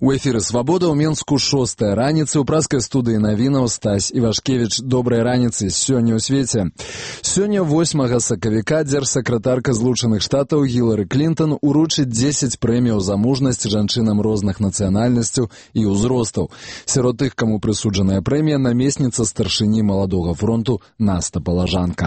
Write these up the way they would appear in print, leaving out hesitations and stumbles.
У эфіры «Свабода» ў Менску 6-я раніцы. У праскай студыі навінаў Стась Івашкевіч. Добрай раніцы. Сёння ў свеце. Сёння 8 сакавіка дзяржсакратарка Злучаных Штатаў Гілары Клінтон уручыць 10 прэміяў за мужнасць жанчынам розных нацыянальнасцяў і ўзростаў. Сярод тых, каму прысуджаная прэмія, намесніца старшыні Маладога фронту Наста Палажанка.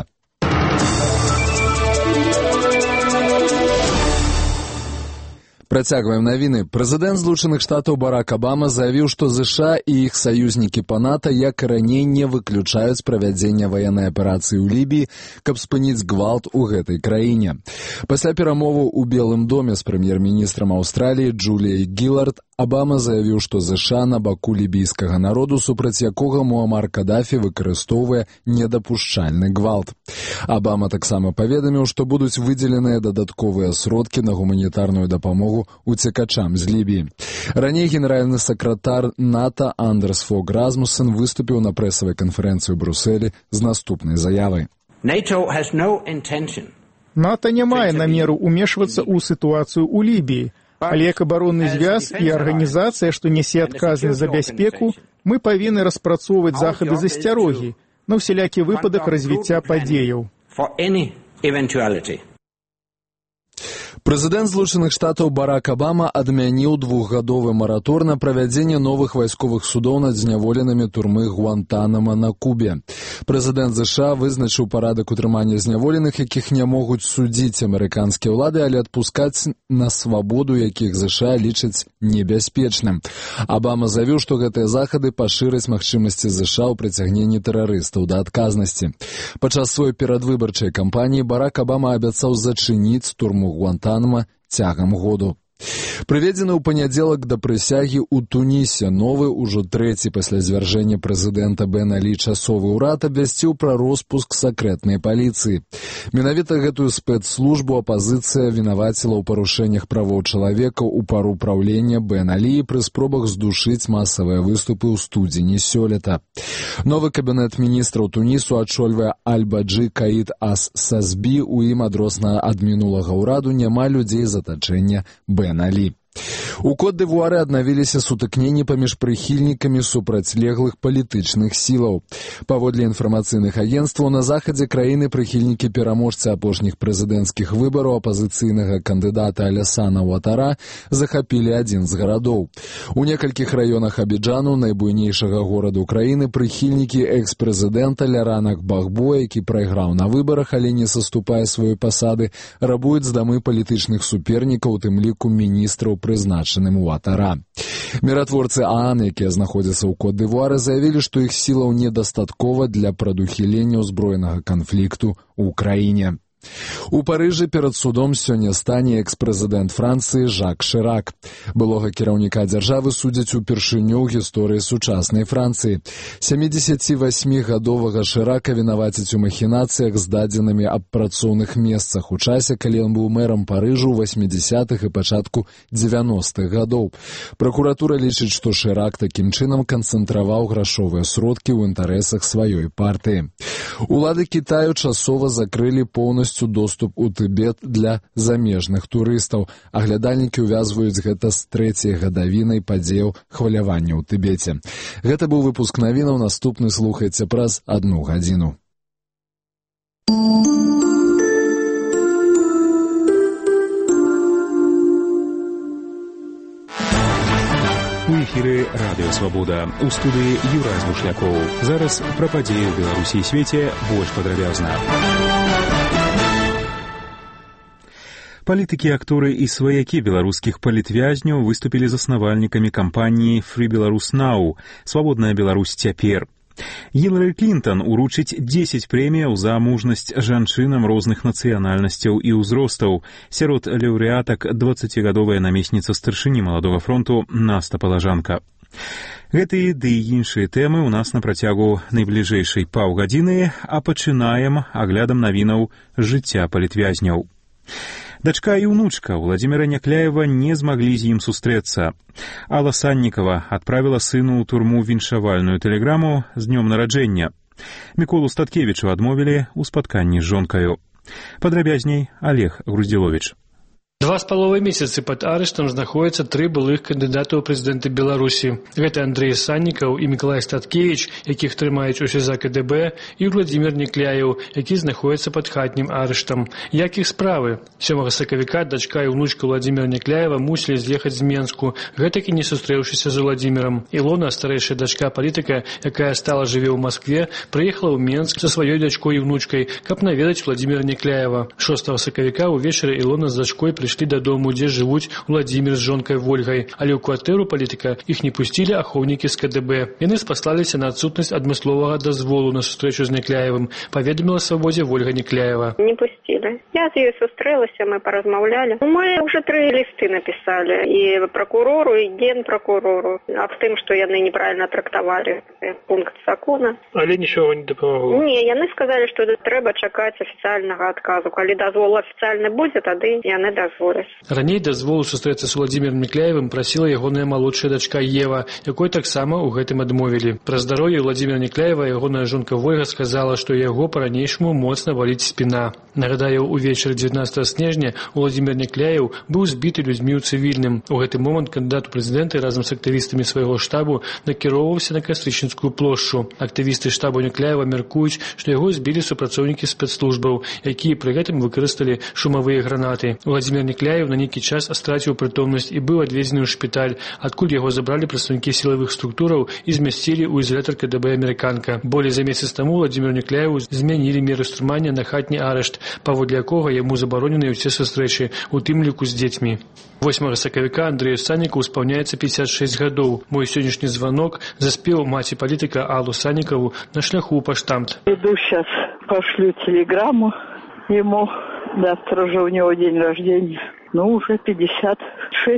Працягваем навіны. Прэзідэнт Злучаных Штатаў Барак Абама заявіў, што ЗША і іх саюзнікі па НАТО, як і раней, не выключаюць правядзення ваеннай аперацыі ў Лібіі, каб спыніць гвалт у гэтай краіне. Пасля перамоваў у Белым доме з прэм'ер-міністрам Аўстраліі Джуліяй Гілард Абама заявіў, што ЗША на баку лібійскага народу, супраць якога Муамар Кадафі выкарыстоўвае недапушчальны гвалт. Абама таксама паведаміў, што будуць выдзеленыя дадатковыя сродкі на гуманітарную дапамогу уцекачам з Лібіі. Раней генеральны сакратар НАТО Андерс Фог Расмуссен выступіў на прэсавай канферэнцыі ў Брюсселі з наступнай заявай. НАТО не мае намеру ўмешвацца ў сітуацыю ў Лібіі, але як абаронны звяз і арганізацыя, што нясе адказнасць за бяспеку, мы павінны распрацоўваць захады засцярогі на ўсялякі выпадак развіцця падзеяў. Прэзідэнт Злучаных Штатаў Барак Абама адмяніў 2-гадовы маратор на правядзенне новых вайсковых судоў над зняволенымі турмы Гуантанама на Кубе. Прэзідэнт ЗША вызначыў парадак утрымання зняволеных, якіх не могуць судзіць амерыканскія ўлады, але адпускаць на свабоду, якіх ЗША лічаць небяспечным. Абама заявіў, што гэтыя захады пашыраць магчымасці ЗША ў прыцягненні тэрарыстаў да адказнасці. Падчас сваёй перадвыбарчай кампаніі Барак Абама абяцаў зачыніць турму Гуантанама цягам году. Прыведзены ў панядзелак да прысягі ў Тунісе новы, ужо трэці пасля звяржэння прэзідэнта Бен Алі часовы ўрад абвясціў пра роспуск сакрэтнай паліцыі. Менавіта гэтую спецслужбу апазіцыя вінаваціла ў парушэннях правоў чалавека ў пару праўлення Бен Алі пры спробах здушыць масавыя выступы ў студзені сёлета. Новы кабінет міністраў Тунісу ачольвае Аль-Баджы Каід Ас-Сазбі, у ім адросна ад мінулага ўраду няма людзей з атачэння Бен Алі. У Кот-д'Івуары аднавіліся сутыкненні паміж прыхільнікамі супрацьлеглых палітычных сілаў. Паводле інфармацыйных агенцтваў, на захадзе краіны прыхільнікі пераможцы апошніх прэзідэнцкіх выбараў апазіцыйнага кандыдата Алясана Уатара захапілі адзін з гарадоў. У некалькіх раёнах Абіджану, найбуйнейшага гораду краіны, прыхільнікі экс-прэзідэнта Лярана Гбагбо, які прайграў на выбарах, але не саступае сваёй пасады, рабуюць з дамы палітычных супернікаў, у тым ліку міністраў, прызначаным Уатара. Міратворцы ААН, якія знаходзяцца ў Кот-д'Івуары, заявілі, што іх сілаў недастаткова для прадухілення ўзброенага канфлікту ў краіне. У Парыжы перад судом сёння стане экс-прэзідэнт Францыі Жак Шырак. Былога кіраўніка дзяржавы судзяць упершыню ў гісторыі сучаснай Францыі. 78-гадовага Шырака вінавацяць у махінацыях з дадзенымі аб працоўных месцах у часе, калі ён быў мэрам Парыжу ў 80-х і пачатку 90-х гадоў. Пракуратура лічыць, што Шырак такім чынам канцэнтраваў грашовыя сродкі ў інтарэсах сваёй партыі. Улады Кітаю часова закрылі поўнасцю доступ у Тыбет для замежных турыстаў. Аглядальнікі ўвязваюць гэта з 3-й гадавінай падзеяў хвалявання ў Тыбеце. Гэта быў выпуск навінаў, наступны слухайце праз 1 гадзіну. У эфіры Радыё Свабода. У студыі Юрай Змушлякоў. Зараз пра падзеі ў Беларусі і свеце больш падрабязна. Палітыкі, акторы і сваякі беларускіх палітвязняў выступілі заснавальнікамі кампаніі Free Belarus Now – «Свабодная Беларусь цяпер». Гілары Клінтон уручыць 10 прэміяў за мужнасць жанчынам розных нацыянальнасцяў і ўзростаў. Сярод лаўрэатак 20-гадовая намесніца старшыні Маладога фронту Наста Палажанка. Гэтыя ды і іншыя тэмы ў нас на працягу найбліжэйшай паўгадзіны, а пачынаем аглядам навінаў жыцця палітвязняў. Дачка і ўнучка Владзіміра Някляева не змаглі з ім сустрэцца. Алла Саннікава адправіла сыну ў турму віншавальную тэлеграму з днём нараджэння. Міколу Статкевічу адмовілі ў спатканні з жонкаю. Падрабязней Олег Груздзіловіч. 2,5 месяцы пад арыштам знаходзяцца 3 былых кандыдата ў прэзідэнты Беларусі. Гэта Андрэй Саннікаў і Мікалай Статкевіч, якіх трымаюць у СІЗА КДБ, і Владзімір Некляеў, які знаходзіцца пад хатнім арыштам. Як іх справы? 7 сакавіка дачка і ўнучка Владзіміра Некляева мусілі з'ехаць з Менску, гэтак і не сустрэўшыся з Владзімірам. Ілона, старэйшая дачка палітыка, якая стала жыве ў Маскве, прыехала ў Менск са сваёй дачкой і ўнучкай, каб наведаць Владзіміра Некляева. 6 сакавіка ўвечары Ілона з дачкой прыйшлі дадому, дзе жывуць Владзімір з жонкай Вольгай, але ў кватэру палітыка іх не пусцілі ахоўнікі з КДБ. Яны спаслаліся на адсутнасць адмысловага дазволу на сустрэчу з Некляевым, паведаміла Свабодзе Вольга Некляева. Не пусцілі. Я з ёй сустрэлася, мы паразмаўлялі. Мы ўжо 3 лісты напісалі і пракурору, і генпракурору аб тым, што яны неправільна трактавалі пункт закона. Але нічога не дапамагло. Не, яны сказалі, што трэба чакаць афіцыяльнага адказу. Калі дазвол афіцыяльны будзе, тады яны дазволяць. Раней дазволу сустрэцца з Владзімірам Некляевым прасіла ягоная малодшая дачка Ева, якой таксама ў гэтым адмовілі. Пра здароўе Владзіміра Некляева ягоная жонка Вольга сказала, што яго па-ранейшаму моцна баліць спіна. Нагадаю, увечары 19 снежня Владзімір Некляеў быў збіты людзьмі ў цывільным. У гэты момант кандыдат у прэзідэнты разам з актывістамі свайго штабу накіроўваўся на Кастрычніцкую плошчу. Актывісты штабу Некляева мяркуюць, што яго збілі супрацоўнікі спецслужбаў, якія пры гэтым выкарысталі шумавыя гранаты. Владзімір Некляеў на нейкі час страціў прытомнасць і быў адвезены ў шпіталь, адкуль яго забралі прадстаўнікі сілавых структураў і змясцілі ў ізалятар КДБ «Амерыканка». Болей за месяц таму Владзіміру Некляеву змянілі меры стрымання на хатні арышт, паводле якога яму забаронены ўсе сустрэчы, у тым ліку з дзецьмі. 8 сакавіка Андрэю Саннікаву спаўняецца 56 гадоў. Мой сённяшні званок заспеў маці палітыка Аллу Саннікаву на шляху ў паштамт. Иду сейчас, пошлю телеграмму ему. Завтра же у него день рождения. Ну, уже 56.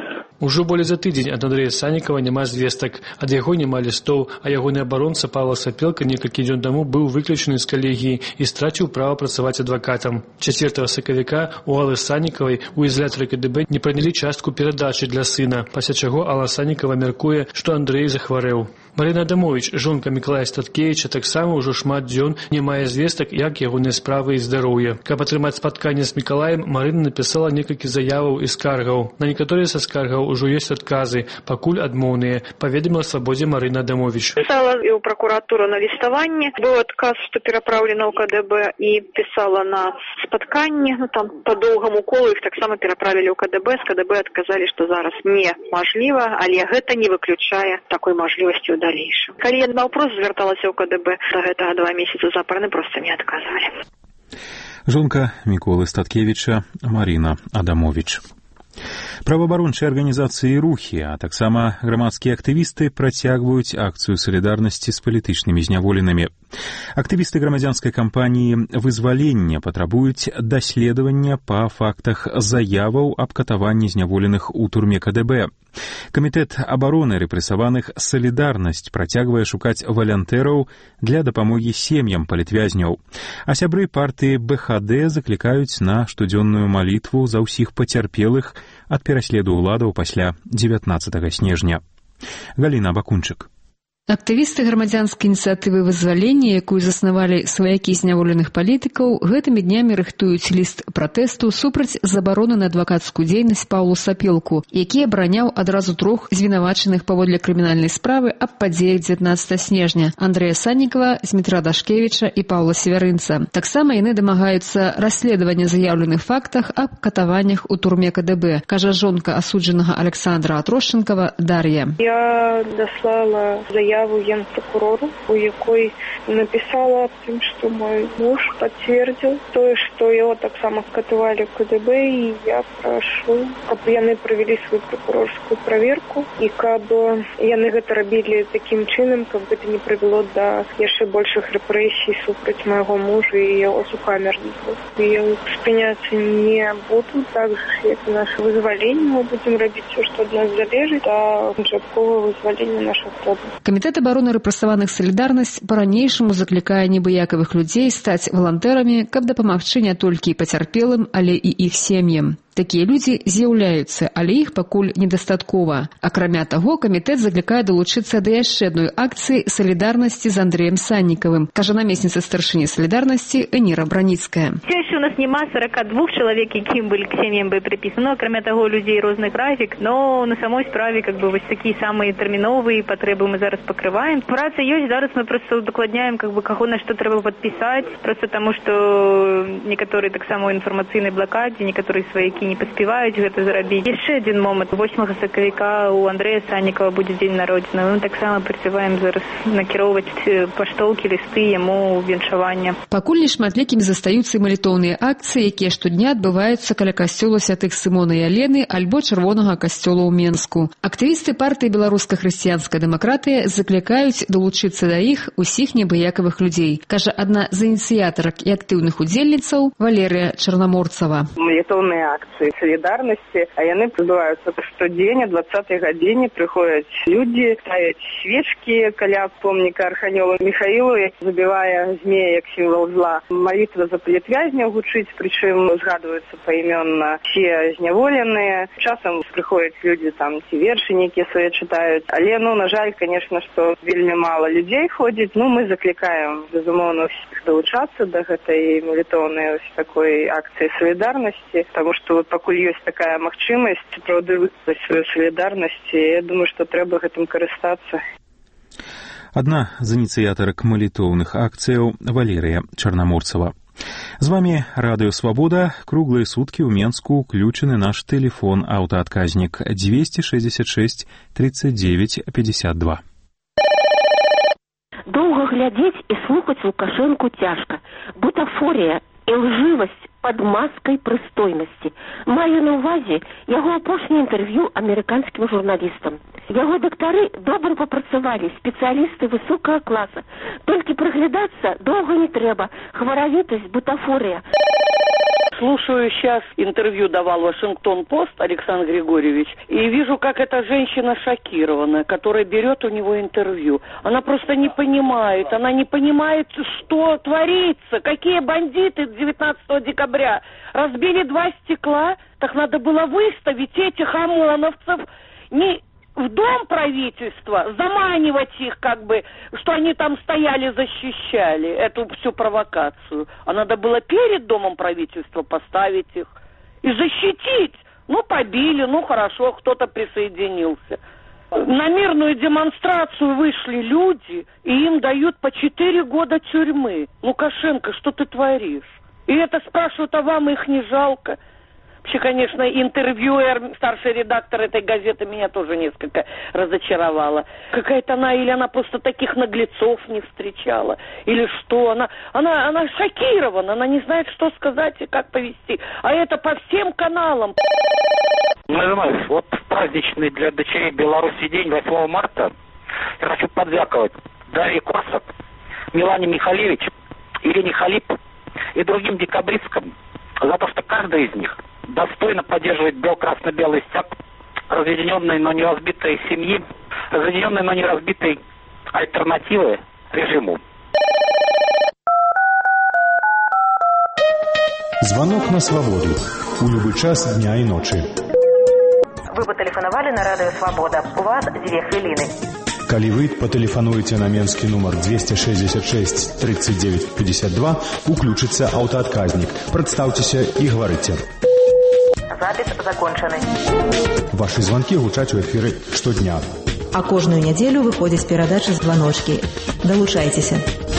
Ужо болей за тыдзень ад Андрэя Саннікава няма звестак, ад яго няма лістоў, а ягоны абаронца Павла Сапелка некалькі дзён таму быў выключаны з калегіі і страціў права працаваць адвакатам. 4 сакавіка у Аллы Саннікавай у ізалятары КДБ не прынялі частку перадачы для сына, пасля чаго Алла Саннікава мяркуе, што Андрэй захварэў. Марына Адамовіч, жонка Мікалая Статкевіча, таксама ўжо шмат дзён не мае звестак, як ягоныя справы і здароўе. Каб атрымаць спатканне з Мікалаем, Марына напісала некалькі заяваў і скаргаў. На некаторыя са скаргаў ужо ёсць адказы, пакуль адмоўныя, паведаміла Свабодзе Марына Адамовіч. Пісала і ў пракуратуру на ліставанне, быў адказ, што перапраўлена ў КДБ, і пісала на спатканне, там па доўгаму колу іх таксама пераправілі ў КДБ, з КДБ адказалі, што зараз немажліва, але гэта не выключае такой мажлівасці ў далейшым. Калі я наўпрост звярталася ў КДБ, да гэтага 2 месяцы запар, проста не адказалі. Жонка Міколы Статкевіча Марына Адамовіч. Праваабарончыя арганізацыі і рухі, а таксама грамадскія актывісты працягваюць акцыю салідарнасці з палітычнымі зняволенымі. Актывісты грамадзянскай кампаніі «Вызвалення» патрабуюць даследавання па фактах заяваў аб катаванні зняволеных у турме КДБ. Камітэт абароны рэпрэсаваных «Салідарнасць» працягвае шукаць валянтэраў для дапамогі сем'ям палітвязняў. А сябры партыі БХД заклікаюць на штодзённую малітву за ўсіх пацярпелых ад пераследу ўладаў пасля 19 снежня. Галіна Бакунчык. Актывісты грамадзянскай ініцыятывы «Вызвалення», якую заснавалі сваякі зняволеных палітыкаў, гэтымі днямі рыхтуюць ліст пратэсту супраць забароны на адвакацкую дзейнасць Паўлу Сапелку, які абараняў адразу 3 звінавачаных паводле крымінальнай справы аб падзеях 19 снежня – Андрэя Саннікава, Змітра Дашкевіча і Паўла Севярынца. Таксама яны дамагаюцца расследавання заяўленых фактах аб катаваннях у турме КДБ, кажа жонка асуджанага Александра Атрощенкова Дар'я. Я даслала заяву генпрокурору, у якой написала о том, что мой муж подтвердил то, что его так само катывали в КДБ, и я прошу, чтобы яны провели свою прокурорскую проверку, и чтобы яны это рабілі таким чином, как бы это не привело до еще больших репрессий супраць моего мужа и его сукамерников. И спыняться не буду, так же, как и наше вызволение, мы будем робить все, что от нас залежит, а жабковое вызволение наших родных. Камітэт абароны рэпрэсаваных «Салідарнасць» па-ранейшаму заклікае небыякавых людзей стаць валантэрамі, каб дапамагчы не толькі пацярпелым, але і іх сем'ям. Такія людзі з'яўляюцца, але іх пакуль недастаткова. Акрамя таго, камітэт заклікае далучыцца да яшчэ адной акцыі салідарнасці з Андрэем Саннікавым, кажа намесніца старшыні салідарнасці Эніра Браніцкая. Все еще у нас нема 42 человек, якім былі к сем'ям бы приписаны. Акрамя таго, людзей розны графік, но на самой справе вось такія самыя тэрміновыя патрэбы мы зараз пакрываем. Праца ёсць, зараз мы просто удакладняем, каго на што трэба падпісаць, просто таму, што некаторыя таксама ў інфармацыйнай блакадзе, некаторыя сваякі не паспяваюць гэта зрабіць. Яшчэ адзін момант. 8 сакавіка у Андрэя Саннікава будзе дзень народзінаў. Мы таксама працаваем зараз накіроўваць паштоўкі, лісты яму віншавання. Пакуль нешматлікімі застаюцца і малітоўныя акцыі, якія штодня адбываюцца каля касцёла святых Сымона і Алены альбо Чырвонага касцёла ў Менску. Актывісты партыі «Беларуска-хрысціянская дэмакратыя» заклікаюць далучыцца да іх усіх неабыякавых людзей, кажа адна з ініцыятарак і актыўных удзельніцаў Валерыя Чарнаморцава. Малітоўныя акцыі салідарнасці, а яны адбываюцца штодзень, о 20-й гадзіне прыходзяць людзі, ставяць свечкі каля помніка арханёлу Міхаілу, які забівае змея як сімвал зла. Малітва за палітвязняў гучыць, прычым згадваюцца паімённа все зняволеныя. Часам прыходзяць людзі там ці вершы нейкія свае чытаюць, але на жаль, конечно, што вельмі мала людзей ходзіць. Мы заклікаем безумоўна ўсіх далучацца да гэтай малітоўнай такой акцыі салідарнасці, таму што пакуль ёсць такая магчымасць сапраўды выказаць сваю салідарнасць, я думаю, што трэба гэтым карыстацца. Адна з ініцыятарак малітоўных акцыяў Валерія Чарнаморцава. З вами Радыё Свабода. Круглыя суткі ў Менску ўключаны наш тэлефон аўтаадказнік 266 39 52. Доўга глядзець і слухаць Лукашэнку цяжка. Бутафорія і лжывасць пад маскай прыстойнасці. Маю на ўвазе яго апошняе інтэрв'ю амерыканскім журналістам. Яго дактары добра папрацавалі, спецыялісты высокага класа. Толькі прыглядацца доўга не трэба. Хваравітасць, бутафория. Слушаю сейчас интервью давал Вашингтон-Пост Александр Григорьевич, и вижу, как эта женщина шокирована, которая берет у него интервью. Она просто не понимает, что творится, какие бандиты 19 декабря разбили 2 стекла, так надо было выставить этих ОМОНовцев не в дом правительства, заманивать их что они там стояли, защищали эту всю провокацию. А надо было перед домом правительства поставить их и защитить. Побили, хорошо, кто-то присоединился. На мирную демонстрацию вышли люди, и им дают по 4 года тюрьмы. Лукашенко, что ты творишь? И это спрашивают, а вам их не жалко? Вообще, конечно, интервьюер, старший редактор этой газеты меня тоже несколько разочаровала. Какая-то она просто таких наглецов не встречала, или что. Она шокирована, она не знает, что сказать и как повести. А это по всем каналам. Знаешь, вот праздничный для дочерей Беларуси день 8 марта. Я хочу подвякивать Дарье Корсак, Милане Михалевич, Ирине Халип и другим декабристкам за то, что каждый из них достойно поддерживает бело-красно-белый стяг разъединенной, но не разбитой семьи, разъединенной, но не разбитой альтернативы режиму. Звонок на свободу. У любой час дня и ночи. Вы патэлефанавалі на Радыё Свабода. У вас 2 хвіліны. Калі вы патэлефануеце на менскі нумар 266 39 52, уключыцца аўтаадказнік. Прадстаўцеся і гаварыце. Запіс закончаны. Вашы званкі гучаць у эфіры штодня. А кожную нядзелю выходзіць перадача «Званочкі». Далучайцеся.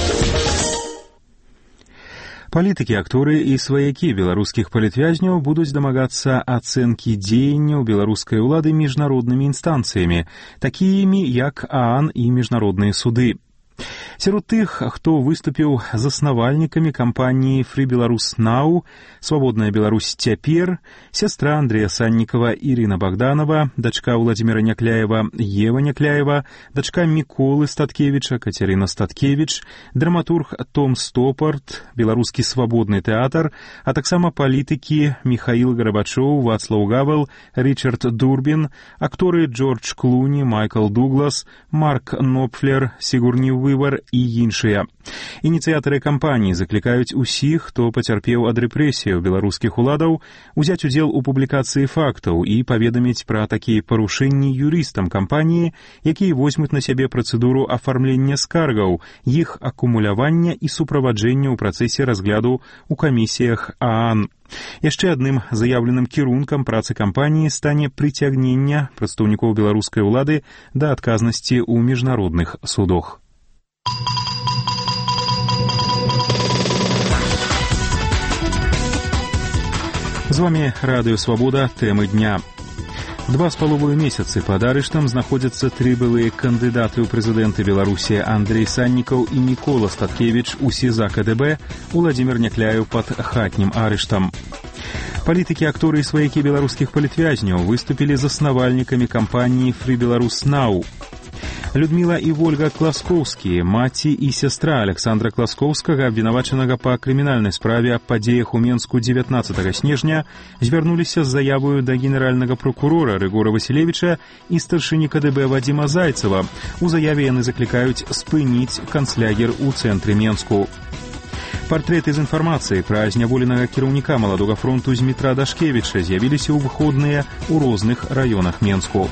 Палітыкі, акторы і сваякі беларускіх палітвязняў будуць дамагацца ацэнкі дзеянняў беларускай улады міжнароднымі інстанцыямі, такімі як ААН і міжнародныя суды. Сярод тых, хто выступіў заснавальнікамі кампаніі Free Belarus Now, Свабодная Беларусь цяпер, сястра Андрэя Саннікава Ірына Богданова, дачка Владзіміра Някляева Ева Някляева, дачка Міколы Статкевіча Кацярына Статкевіч, драматург Том Стопарт, беларускі свабодны тэатр, а таксама палітыкі Михаил Гарбачоў, Вацлаў Гавел, Ричард Дурбін, акторы Джордж Клуні, Майкл Дуглас, Марк Нопфлер, Сігурні выбар і іншыя. Ініцыятары кампаніі заклікаюць усіх, хто пацярпеў ад рэпрэсіяў беларускіх уладаў, узяць удзел у публікацыі фактаў і паведаміць пра такія парушэнні юрыстам кампаніі, якія возьмуць на сябе працэдуру афармлення скаргаў, іх акумулявання і суправаджэння ў працэсе разгляду ў камісіях ААН. Яшчэ адным заяўленым кірункам працы кампаніі стане прыцягнення прадстаўнікоў беларускай улады да адказнасці ў міжнародных судах. З вами Радыё Свабода, тэмы дня. 2,5 месяцы пад арыштам знаходзяцца 3 былыя кандыдаты ў прэзідэнты Беларусі Андрэй Саннікаў і Мікола Статкевіч у СІЗА КДБ, Уладзімір Някляеў пад хатнім арыштам. Палітыкі, акторы і сваякі беларускіх палітвязняў выступілі заснавальнікамі кампаніі Free Belarus Now. Людміла і Вольга Класкоўскія, маці і сястра Александра Класкоўскага, абвінавачанага па крымінальнай справе аб падзеях у Менску 19 снежня, звярнуліся з заявою да генеральнага прокурора Рыгора Васілевіча і старшыні КДБ Вадзіма Зайцева. У заяве яны заклікаюць спыніць канцлягер у цэнтры Менску. Партрэты з інфармацыяй пра зняволенага кіраўніка Маладога фронту Змітра Дашкевіча з'явіліся ў выходныя ў розных раёнах Менску.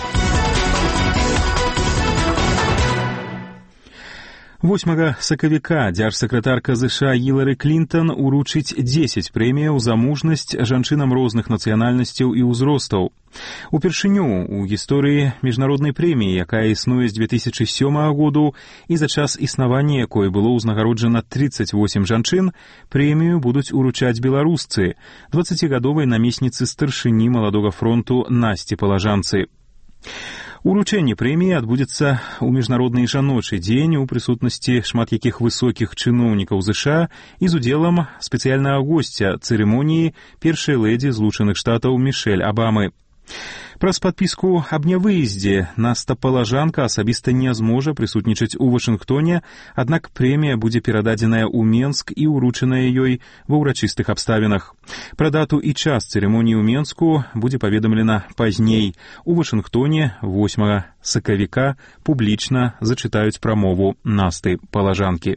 8 сакавіка дзяржсакратарка ЗША Гілары Клінтан уручыць 10 прэміяў за мужнасць жанчынам розных нацыянальнасцяў і ўзростаў. Упершыню ў гісторыі міжнароднай прэміі, якая існуе з 2007 году і за час існавання якой было ўзнагароджана 38 жанчын, прэмію будуць уручаць беларусцы, 20гадовай намесніцы старшыні Маладога фронту Насці Палажанцы. Уручэнне прэміі адбудзецца ў міжнародны жаночы дзень у прысутнасці шмат якіх высокіх чыноўнікаў ЗША і з удзелам спецыяльнага госця цырымоніі першай лэдзі Злучаных Штатаў Мішэль Абамы. Праз падпіску аб нявыездзе Наста Палажанка асабіста не зможа прысутнічаць у Вашынгтоне, аднак прэмія будзе перададзеная ў Менск і ўручаная ёй ва ўрачыстых абставінах. Пра дату і час цырымоніі ў Менску будзе паведамлена пазней. У Вашынгтоне 8 сакавіка публічна зачытаюць прамову Насты Палажанкі.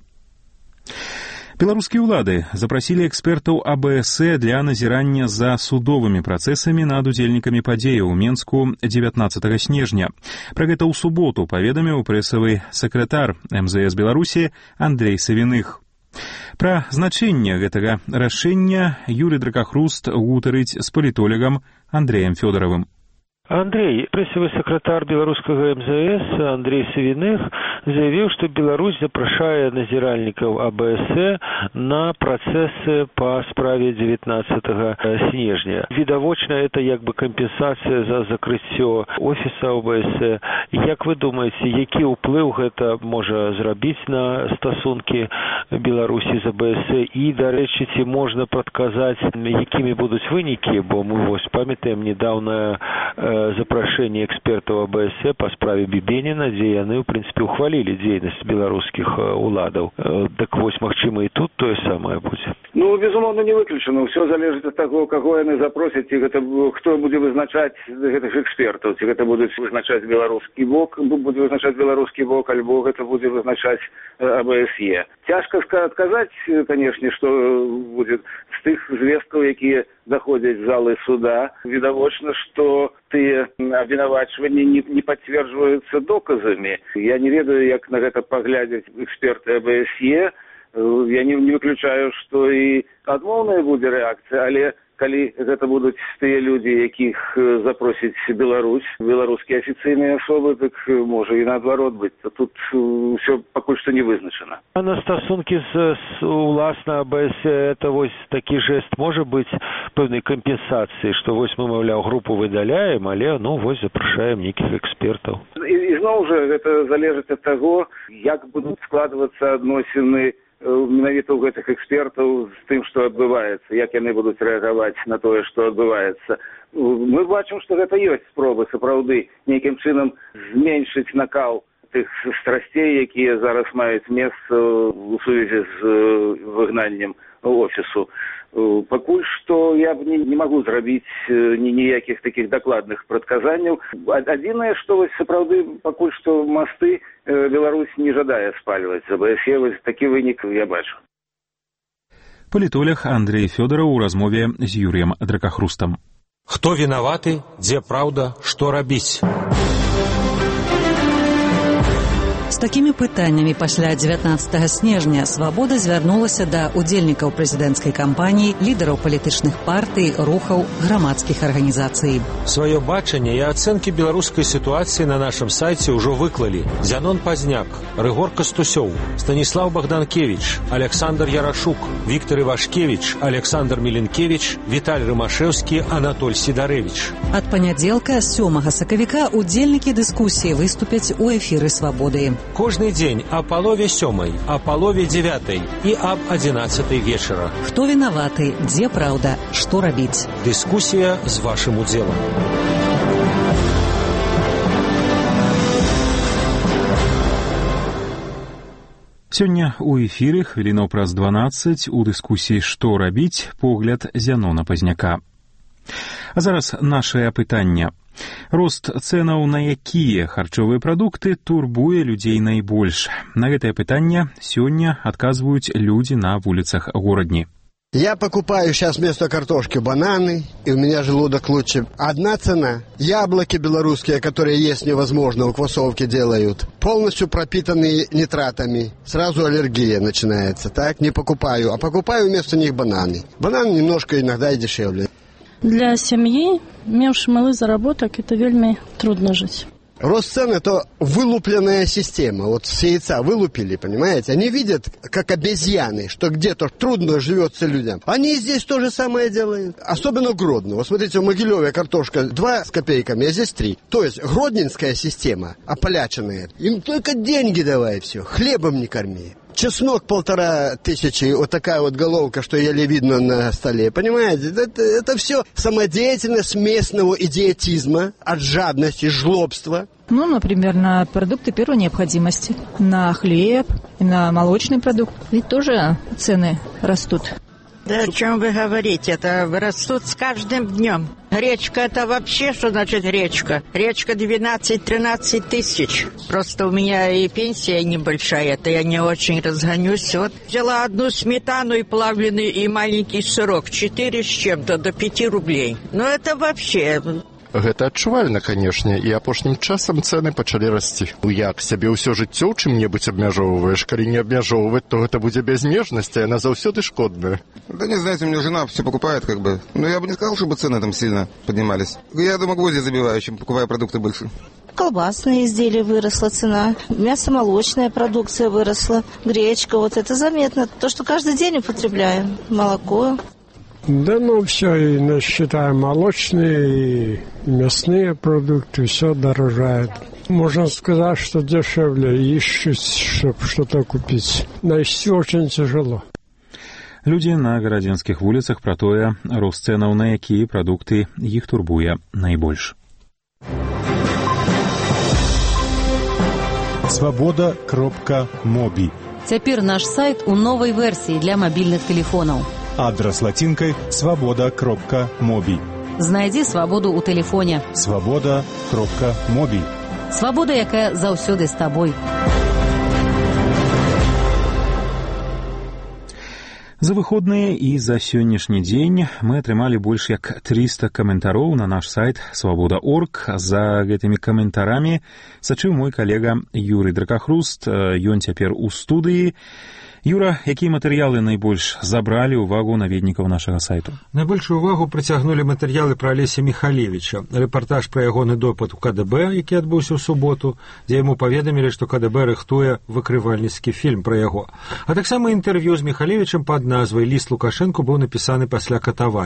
Беларускія ўлады запрасілі экспертаў АБС для назірання за судовымі працэсамі над удзельнікамі падзеяў у Менску 19 снежня. Пра гэта ў суботу паведаміў прэсавы сакратар МЗС Беларусі Андрэй Савіных. Пра значэнне гэтага рашэння Юрый Дракахруст гутарыць з палітолагам Андрэем Фёдоровым. Андрей, прессовый секретарь белорусского МЗС Андрей Савиных заявил, что Беларусь запрашает назиральников АБС на процессы по справе 19 снежня. Видовочно это как бы компенсация за закрытие офиса АБС. Як вы думаете, який уплыв это может зробить на стосунки Беларусі з АБС? И, до речі, ці можна предсказать, якими будут выники, бо мы ось памятаем недавно запрашэнне экспертаў АБС па справе Бібеніна, дзе яны, в принципе, ухвалілі дзейнасць беларускіх уладаў. Так вось, магчыма, і тут тое самае будзе. Ну, безумоўна, не выключана. Все залежыць ад таго, каго яны запросяць, ці гэта хто будзе вызначаць гэтых экспертаў, ці гэта будуць вызначаць беларускі бок, альбо гэта будзе вызначаць АБСЕ. Цяжка адказаць, канешне, што будзе з тых звесткаў, якія заходзяць в залы суда. Відавочна, што тыя абвінавачванні не пацверджваюцца доказамі. Я не ведаю, як на гэта паглядзяць эксперты АБСЕ. Я не выключаю, што і адмоўная будзе рэакцыя, але калі гэта будуць тыя людзі, якіх запросіць Беларусь, беларускія афіцыйныя асобы, так можа і наадварот быць. Тут ўсё пакуль што не вызначана. А на стасункі з уласна АБС это вось такі жест можа быць пэўнай кампенсацыі, што вось мы, маўляў, групу выдаляем, але ну вось запрашаем нейкіх экспертаў. І зноў жа гэта залежыць ад таго, як будуць складвацца адносіны менавіта ў гэтых экспертаў з тым, што адбываецца, як яны будуць рэагаваць на тое, што адбываецца. Мы бачым, што гэта ёсць спробы сапраўды нейкім чынам зменшыць накал тых страсцей, якія зараз маюць месца ў сувязі з выгнаннем офісу. Пакуль што я не магу зрабіць ніякіх такіх дакладных прадказанняў. Адзінае, што вось сапраўды пакуль што масты Беларусь не жадае спальваць з АБСЕ, вось такі вынік я бачу. Палітолог Андрей Фёдораў у размове з Юрыем Дракахрустам. Хто вінаваты, дзе праўда, што рабіць? З такімі пытаннямі пасля 19 снежня «Свабода» звярнулася да удзельнікаў прэзідэнцкай кампаніі, лідараў палітычных партый, рухаў, грамадскіх арганізацый. Сваё бачанне і ацэнкі беларускай сітуацыі на нашым сайце ўжо выклалі Зянон Пазняк, Рыгор Кастусёў, Станіслаў Богданкевич, Александр Ярашук, Віктор Івашкевич, Александр Міленкевич, Віталь Рымашэўскі, Анатоль Сідарэвіч. Ад панядзелка 7 сакавіка удзельнікі дыскусіі выступяць у эфіры «Свабоды». Кожны дзень о палове 7, о палове 9 і аб 11 вечара. Хто вінаваты, дзе праўда, што рабіць? Дыскусія з вашым удзелам. Сёння у эфіры хвілінаў праз 12 у дыскусіі «Што рабіць?» погляд Зянона Пазняка. А зараз нашае апытанне. Рост цэнаў на якія харчовыя прадукты турбуе людзей найбольш? На гэтае пытанне сёння адказваюць людзі на вуліцах горадні. Я покупаю сейчас вместо картошки бананы, и у меня желудок лучше. Одна цена. Яблоки белорусские, которые есть невозможно, у квасовки делают, полностью пропитанные нитратами. Сразу аллергия начинается, так? Не покупаю, а покупаю вместо них бананы. Бананы немножко иногда и дешевле. Для сям'і, меўшы малы заработак, это вельмі трудно жить. Рост цен – это вылупленная система. Вот с яйца вылупили, понимаете? Они видят, как обезьяны, что где-то трудно живется людям. Они здесь то же самое делают. Особенно Гродно. Вот смотрите, в Могилеве картошка 2 с копейками, а здесь 3. То есть гродненская система, ополяченная, им только деньги давай все, хлебом не корми. Чеснок 1500, вот такая вот головка, что еле видно на столе. Понимаете, это все самодеятельность местного идиотизма, от жадности, жлобства. Ну, например, на продукты первой необходимости, на хлеб, на молочный продукт. Ведь тоже цены растут. Да о чем вы говорите? Это растут с каждым днем. Гречка – это вообще, что значит гречка? Гречка 12-13 тысяч. Просто у меня и пенсия небольшая, это я не очень разгонюсь. Вот взяла одну сметану и плавленый, и маленький сырок. 4 с чем-то, до 5 рублей. Но это вообще... Гэта адчувальна, канешне, і апошнім часам цэны пачалі расці. Як сябе ўсё жыццё ў чым-небудзь абмяжоўваеш? Калі не абмяжоўваць, то гэта будзе бязмежнасць, а яна заўсёды шкодная. Да не, знаете, у меня жена все покупает, как бы. Но я бы не сказал, чтобы цены там сильно поднимались. Я дома гвозди забиваю, чем покупаю продукты больше. Колбасные изделия выросла цена, мясомолочная продукция выросла, гречка, вот это заметно. То, что каждый день употребляем, молоко. Да, ну, все, и считаем молочные, и мясные продукты, все дорожает. Можно сказать, что дешевле, ищут, чтобы что-то купить. Найти очень тяжело. Людзі на гарадзенскіх вуліцах пра тое, рост цэнаў на якія прадукты іх турбуе найбольш. Свабода.моби. Цяпер наш сайт у новай версіі для мабільных тэлефонаў. Адрес латинкой свобода.моби. Знайдзі свабоду ў тэлефоне. Свобода.моби. Свабода, якая заўсёды з табой. За выходныя і за сённяшні дзень мы атрымалі больш як 300 каментароў на наш сайт свабода.орг. За гэтымі каментарамі сачыў мой калега Юрый Дракахруст. Ён цяпер у студыі. Юра, якія матэрыялы найбольш забралі ўвагу наведнікаў нашага сайту? Найбольшую ўвагу прыцягнулі матэрыялы пра Алеся Міхалевіча. Рэпартаж пра ягоны допыт у КДБ, які адбыўся ў суботу, дзе яму паведамілі, што КДБ рыхтуе выкрывальніцкі фільм пра яго. А таксама інтэрв'ю з Міхалевічам пад назвай «Ліст Лукашэнку» быў напісаны пасля катаванняў.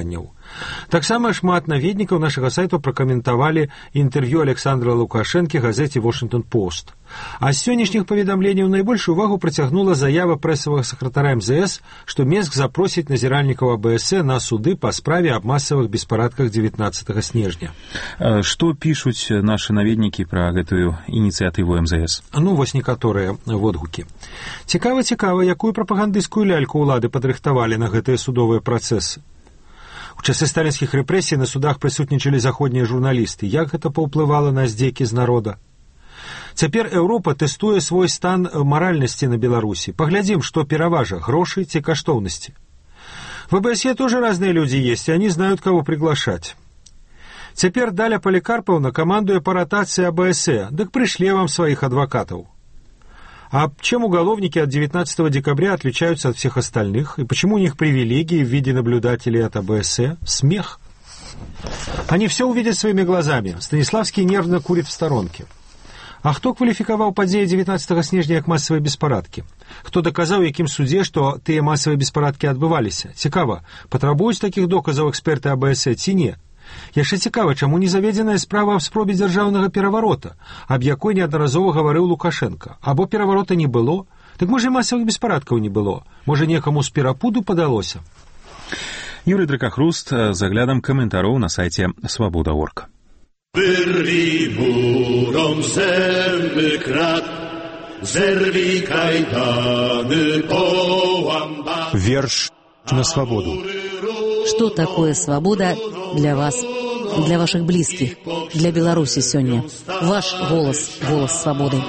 Таксама шмат наведнікаў нашага сайту пракаментавалі інтэрв'ю Александра Лукашэнкі газеце «Washington Post». А з сённяшніх паведамленняў найбольшую увагу прыцягнула заява прэсавага сакратара МЗС, што Мінск запросіць назіральнікаў АБС на суды па справе аб масавых беспарадках 19 снежня. Што пішуць нашы наведнікі пра гэтую ініцыятыву МЗС? Вось некаторыя водгукі. Цікава, якую прапагандысцкую ляльку ўлады падрыхтавалі на гэтыя судовыя працэсы. У часы сталінскіх рэпрэсій на судах прысутнічалі заходнія журналісты. Як гэта паўплывала на здзекі з народа? Цяпер Еўропа тэстуе свой стан маральнасці на Беларусі. Паглядзім, што пераважа, грошы ці каштоўнасці. В АБСЕ тоже разные люди есть, и они знают, кого приглашать. Цяпер Даля Поликарповна командуе по ротации АБСЕ, так пришли вам своих адвокатов. А чем уголовники от 19 декабря отличаются от всех остальных? И почему у них привилегии в виде наблюдателей от АБСЕ? Смех. Они все увидят своими глазами. Станиславский нервно курит в сторонке. А хто кваліфікаваў падзеі 19 снежня як масавыя беспарадкі? Хто даказаў, якім судзе, што тыя масавыя беспарадкі адбываліся? Цікава, патрабуюць такіх доказаў эксперты АБС ці не? Яшчэ цікава, чаму не заведзеная справа аб спробе дзяржаўнага пераварота, аб якой неаднаразова гаварыў Лукашенко? Або пераварота не было? Так можа, масавых беспарадкаў не было? Можа, некаму з перапуду падалося? Юрий Дракахруст з аглядам каментароў на сайце Свабода.орг. Wyrwij murom zęby krat, zerwij kajdany, połam bat. Верш на свободу. Что такое свобода для вас, для ваших близких, для Беларуси сегодня? Ваш голос, голос свободы.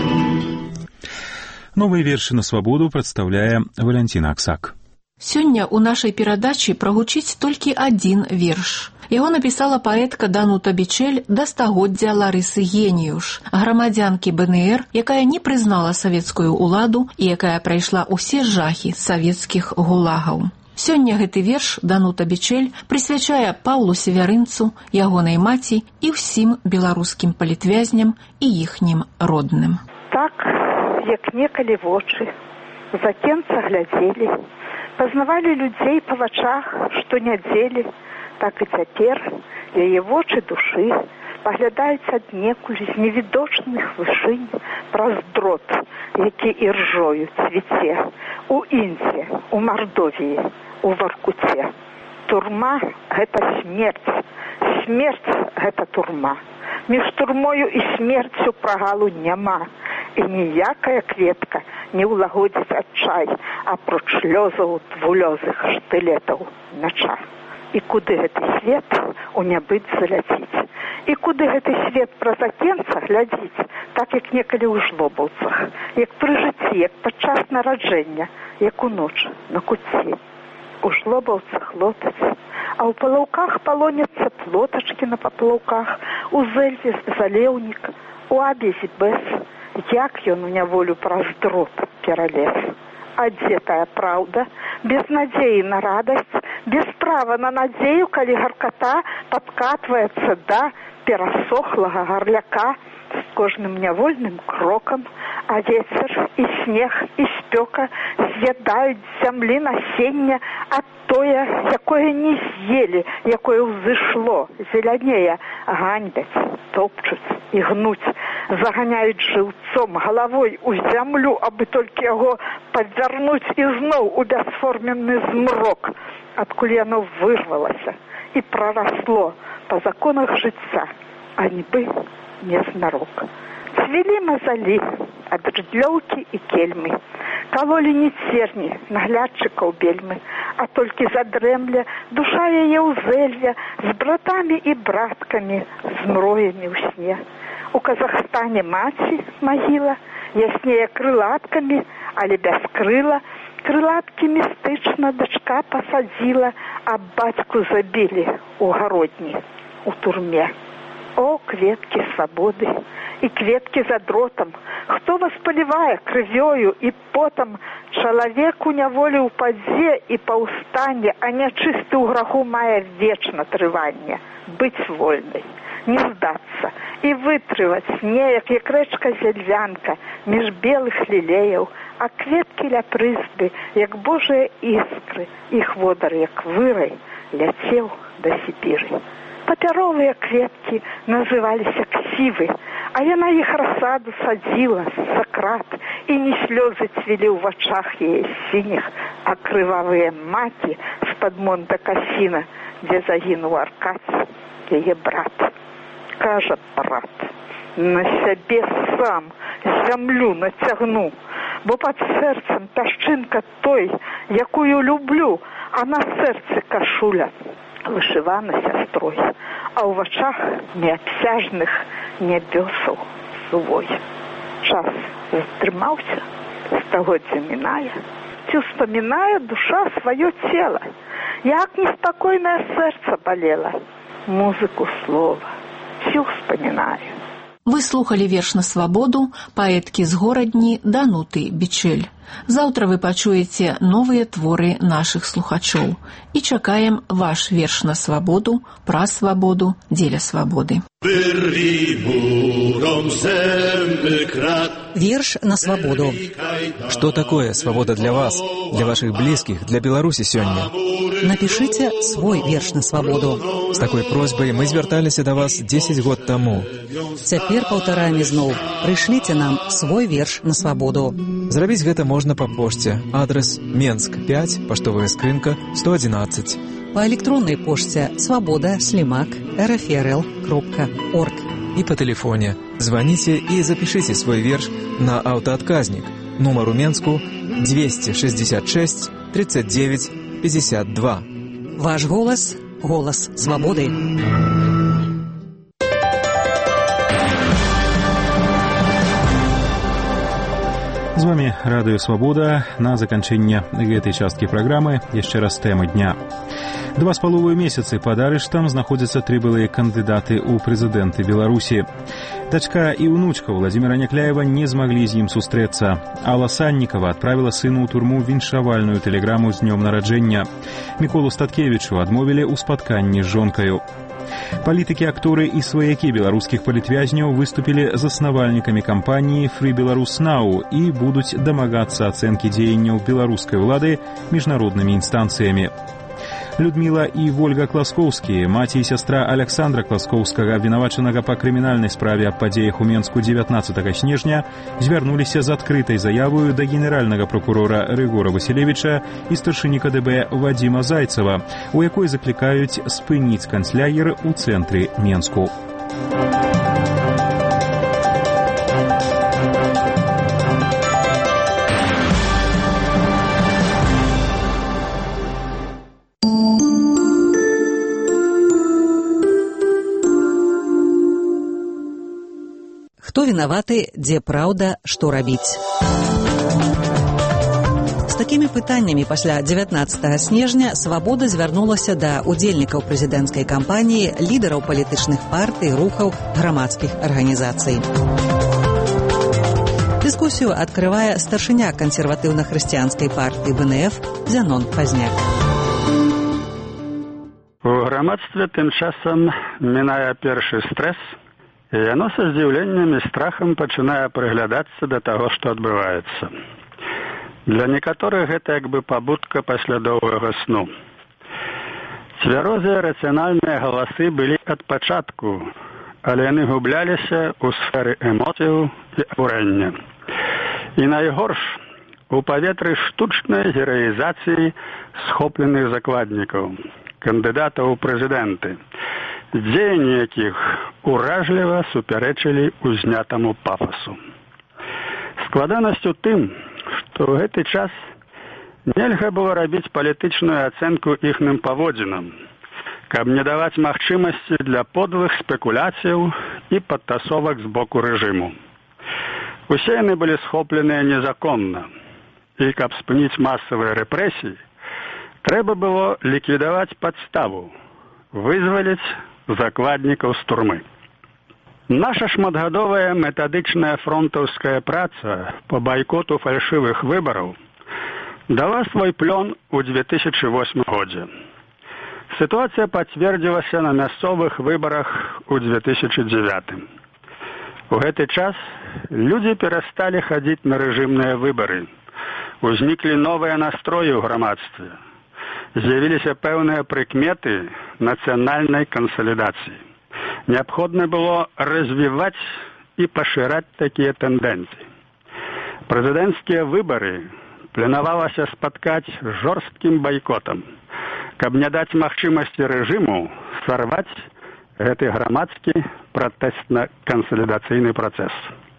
Новые верши на свободу представляе Валентина Аксак. Сёння ў нашай перадачы прагучыць толькі адзін верш. Яго напісала паэтка Данута Бичель да стагоддзя Ларысы Геніюш, грамадзянкі БНР, якая не прызнала савецкую ўладу і якая прайшла ўсе жахі савецкіх гулагаў. Сёння гэты верш Данута Бичель прысвячае Паўлу Севярынцу, ягонай маці і ўсім беларускім палітвязням і іхнім родным. Так, як некалі вочы, з акенца глядзелі, пазнавалі людзей па вачах штонядзелі, так і цяпер яе вочы душы паглядаюць аднекуль з невідочных вышынь праз дрот, які іржою цвіце у Індзе, у Мардовіі, у Воркуце. Турма – гэта смерць, смерць – гэта турма. Між турмою і смерцю прагалу няма, і ніякая кветка не ўлагодзіць адчай, апроч лёзаў двулёзых штылетаў нача. І куды гэты свет у нябыт заляціць? І куды гэты свет праз акенца глядзіць, так як некалі ў жлобаўцах, як пры жыцці, як падчас нараджэння, як у ноч на куце. У жлобаўцах лотаць, а ў палаўках палоняцца плотачкі на паплаўках, у зэльве залеўнік, у абязі бэс, як ён у няволю праз дрот пералез. А дзе тая праўда? Без надзеі на радасць, без права на надзею, калі гарката падкатваецца да перасохлага гарляка з кожным нявольным крокам, а вецер і снег і спёка з'ядаюць зямлі насення, а тое, якое не з'елі, якое ўзышло, зелянее, ганьбяць, топчуць і гнуць, заганяюць жыўцом галавой у зямлю, абы толькі яго падвярнуць ізноў у бясформенны змрок, адкуль яно вырвалася і прарасло па законах жыцця, а нібы незнарок. Цвілі мазалі ад рыдлёўкі і кельмы, калолі не церні наглядчыкаў бельмы, а толькі задрэмля душа яе ў зэлья з братамі і браткамі, змроямі ў сне. У Казахстане маці магіла яснее крылаткамі, але без крыла, крылаткі містычна дачка пасадзіла, а бацьку забілі ў гародні, у турме. О, кветкі свабоды і кветкі за дротам, хто вас палівае крывёю і потам, чалавек у няволі ўпадзе і паўстане, а нячысты ў граху мае вечна трыванне, быць вольнай, не здацца і вытрываць неяк, як рэчка зельвянка, між белых лілеяў, а кветкі ля прызбы, як божыя іскры, іх водар, як вырай, ляцеў да Сібіры. Папяровыя кветкі называліся ксівы, а яна іх рассаду садзіла сакрат, і не слёзы цвілі ў вачах яе сініх, а крывавыя макі з-пад Монте-Касіна, дзе загінуў Аркадзь, яе брат. Кажа брат, на сябе сам зямлю нацягну, бо пад сэрцам пясчынка той, якую люблю, а на сэрцы кашуля вышывана сястрой, а ў вачах неабсяжных нябёсаў сувой. Час затрымаўся, стагоддзя мінае, ці ўспамінае душа сваё цела, як неспакойнае сэрца балела, музыку слова, ці ўспамінае. Вы слухали верш на свабоду паэткі з горадні Дануты Бичель. Заўтра вы пачуеце новыя творы нашых слухачоў. І чакаем ваш верш на свабоду, пра свабоду, дзеля свабоды. Верш на свободу. Что такое свобода для вас, для ваших близких, для Беларуси сегодня? Напишите свой верш на свободу. С такой просьбой мы зверталіся до вас 10 год тому. Цяпер паўтараем ізноў. Прышліце нам свой верш на свободу. Зрабіць гэта можна по пошце. Адрес Менск 5, паштовая скрынка 111. По электронной почте svoboda@rfrl.org. И по телефоне. Звоните и запишите свой верш на автоотказник. Номер у Менску 266 39 52. Ваш голос – голос свободы. З вами Радыё Свабода. На заканчэнне гэтай часткі праграмы яшчэ раз тэмы дня. 2,5 месяцы пад арыштам знаходзяцца 3 былыя кандыдаты ў прэзідэнты Беларусі. Дачка і ўнучка Владзіміра Някляева не змаглі з ім сустрэцца. Алла Саннікава адправіла сыну ў турму віншавальную тэлеграму з днём нараджэння. Міколу Статкевічу адмовілі ў спатканні з жонкаю. Палітыкі, акторы і сваякі беларускіх палітвязняў выступілі заснавальнікамі кампаніі Free Belarus Now і будуць дамагацца ацэнкі дзеянняў беларускай улады міжнароднымі інстанцыямі. Людміла і Вольга Класкоўскія, маці і сястра Александра Класкоўскага, абвінавачанага па крымінальнай справе аб падзеях у Менску 19 снежня, звярнуліся з адкрытай заявою да генеральнага прокурора Рыгора Васілевіча і старшыні КДБ Вадзіма Зайцева, у якой заклікаюць спыніць канцлягер у цэнтры Менску. Хто вінаваты, дзе праўда, што рабіць. З такімі пытаннямі пасля 19 снежня «Свабода» звярнулася да удзельнікаў прэзідэнцкай кампаніі, лідараў палітычных партый, рухаў, грамадскіх арганізацый. Дыскусію адкрывае старшыня кансерватыўна-хрысціянскай партыі БНФ Зянон Пазняк. У грамадстве тым часам мінае першы стрэс, і яно са здзіўленнем і страхам пачынае прыглядацца да таго, што адбываецца. Для некаторых гэта як бы пабудка пасля доўгага сну. Цвярозыя рацыянальныя галасы былі ад пачатку, але яны губляліся ў сферы эмоцыяў і абурэння. І найгорш у паветры штучнай гераізацыі схопленых закладнікаў, кандыдатаў у прэзідэнты, дзеянні якіх уражліва супярэчылі узнятаму пафасу. Складанасць у тым, што ў гэты час нельга было рабіць палітычную ацэнку іхным паводзінам, каб не даваць магчымасці для подлых спекуляцыяў і падтасовак з боку рэжыму. Усе яны былі схопленыя незаконна, і каб спыніць масавыя рэпрэсіі, трэба было ліквідаваць падставу, вызваліць закладнікаў з турмы. Наша шматгадовая метадычная фронтаўская праца по байкоту фальшывых выбараў дала свой плён у 2008 годзе. Сітуацыя пацвердзілася на мясцовых выбарах у 2009. У гэты час людзі перасталі хадзіць на рэжымныя выбары. Узніклі новыя настроі ў грамадстве. з'явіліся пэўныя прыкметы нацыянальнай кансалідацыі. Неабходна было развіваць і пашыраць такія тэндэнцыі. Прэзідэнцкія выбары планавалася спаткаць жорсткім байкотам, каб не даць магчымасці рэжыму сарваць гэты грамадскі пратэстна-кансалідацыйны працэс.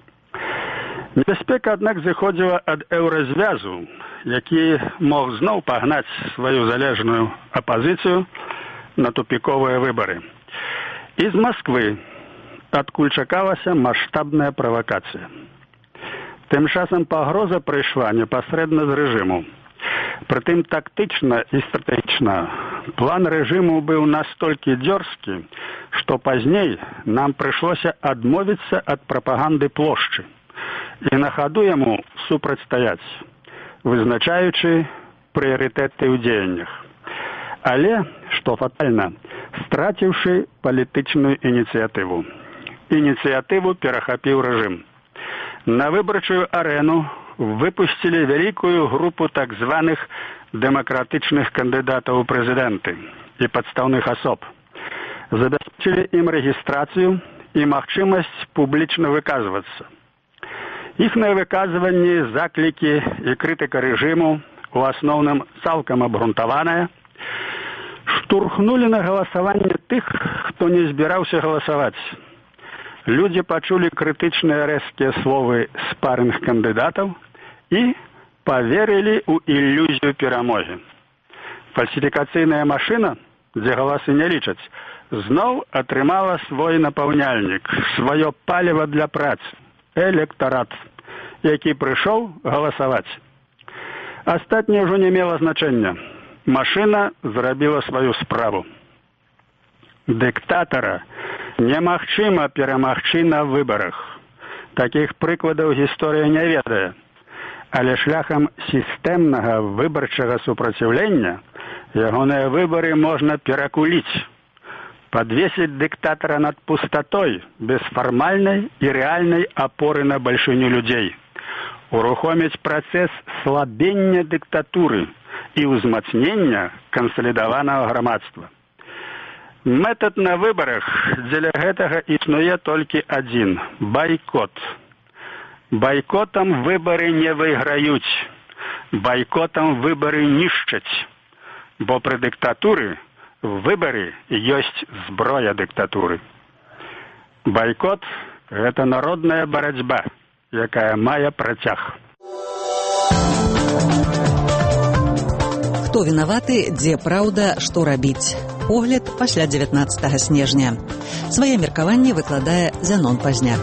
Небяспека, аднак, зыходзіла ад еўразвязу, які мог зноў пагнаць сваю залежную апазіцыю на тупіковыя выбары. І з Масквы, адкуль чакалася маштабная правакацыя. Тым часам пагроза прыйшла непасрэдна з рэжыму. Прытым тактычна і стратэгічна план рэжыму быў настолькі дзёрзкі, што пазней нам прыйшлося адмовіцца ад прапаганды плошчы і на хаду яму супрацьстаяць, вызначаючы прыярытэты ў дзеяннях. Але, што фатальна, страціўшы палітычную ініцыятыву. Ініцыятыву перахапіў рэжым. На выбарчую арэну выпусцілі вялікую групу так званых дэмакратычных кандыдатаў у прэзідэнты і падстаўных асоб. Забяспечылі ім рэгістрацыю і магчымасць публічна выказвацца. Іхныя выказванні, заклікі і крытыка рэжыму, у асноўным цалкам абгрунтаваныя, штурхнулі на галасаванне тых, хто не збіраўся галасаваць. Людзі пачулі крытычныя рэзкія словы спарных кандыдатаў і паверылі ў ілюзію перамогі. Фальсіфікацыйная машына, дзе галасы не лічаць, зноў атрымала свой напаўняльнік, сваё паліва для працы, электарат, які прыйшоў галасаваць. Астатняе ўжо не мела значэння. Машына зрабіла сваю справу. Дыктатара немагчыма перамагчы на выбарах. Такіх прыкладаў гісторыя не ведае. Але шляхам сістэмнага выбарчага супраціўлення ягоныя выбары можна перакуліць, падвесіць дыктатара над пустатой без фармальнай і рэальнай апоры на бальшыню людзей, урухоміць працэс слабення дыктатуры і ўзмацнення кансалідаванага грамадства. Метад на выбарах дзеля гэтага існуе толькі адзін – байкот. Байкотам выбары не выйграюць, байкотам выбары нішчаць, бо пры дыктатуры выбары ёсць зброя дыктатуры. Байкот – гэта народная барацьба, якая мае працяг. Хто вінаваты, дзе праўда, што рабіць? Погляд пасля 19 снежня. Свае меркаванні выкладае Зянон Пазняк.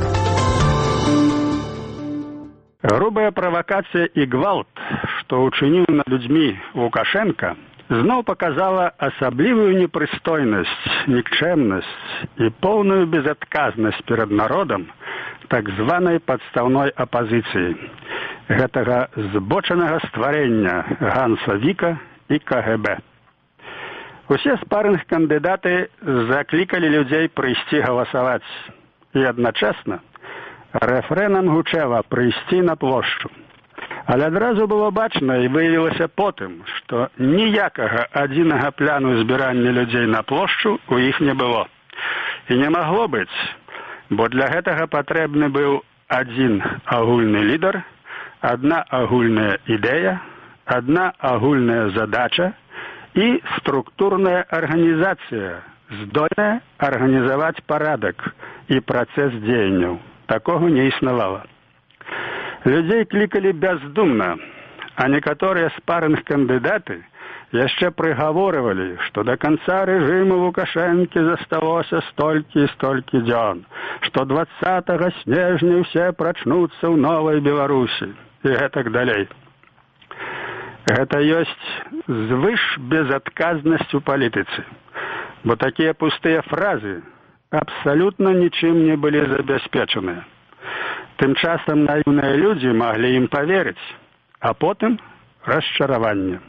Грубая правакацыя і гвалт, што ўчыніў над людзьмі Лукашенка, зноў паказала асаблівую непрыстойнасць, нікчэмнасць і поўную безадказнасць перад народам так званай падстаўной апазіцыі, гэтага збочанага стварэння Ганса Віка і КГБ. Усе спарных кандыдаты заклікалі людзей прыйсці галасаваць, і адначасна рэфрэнам гучэла прыйсці на плошчу. Але адразу было бачна і выявілася потым, што ніякага адзінага пляну збірання людзей на плошчу у іх не было. І не магло быць, бо для гэтага патрэбны быў адзін агульны лідар, адна агульная ідэя, адна агульная задача і структурная арганізацыя, здольная арганізаваць парадак і працэс дзеянняў. Такога не існавала. Людзей клікалі бяздумна, а некаторыя спарных кандыдаты яшчэ прыгаворывалі, што да канца рэжыму Лукашэнкі засталося столькі і столькі дзён, што 20 снежня ўсе прачнуцца ў новай Беларусі і гэтак далей. Гэта ёсць звыш безадказнасць у палітыцы, бо такія пустыя фразы абсалютна нічым не былі забяспечаныя. Тым часам наіўныя людзі маглі ім паверыць, а потым расчараванне.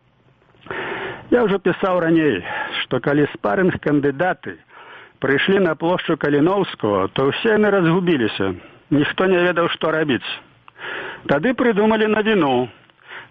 Я ўжо пісаў раней, што калі спарных кандыдаты прыйшлі на плошчу Каліноўскага, то ўсе яны разгубіліся, ніхто не ведаў, што рабіць. Тады прыдумалі навіну,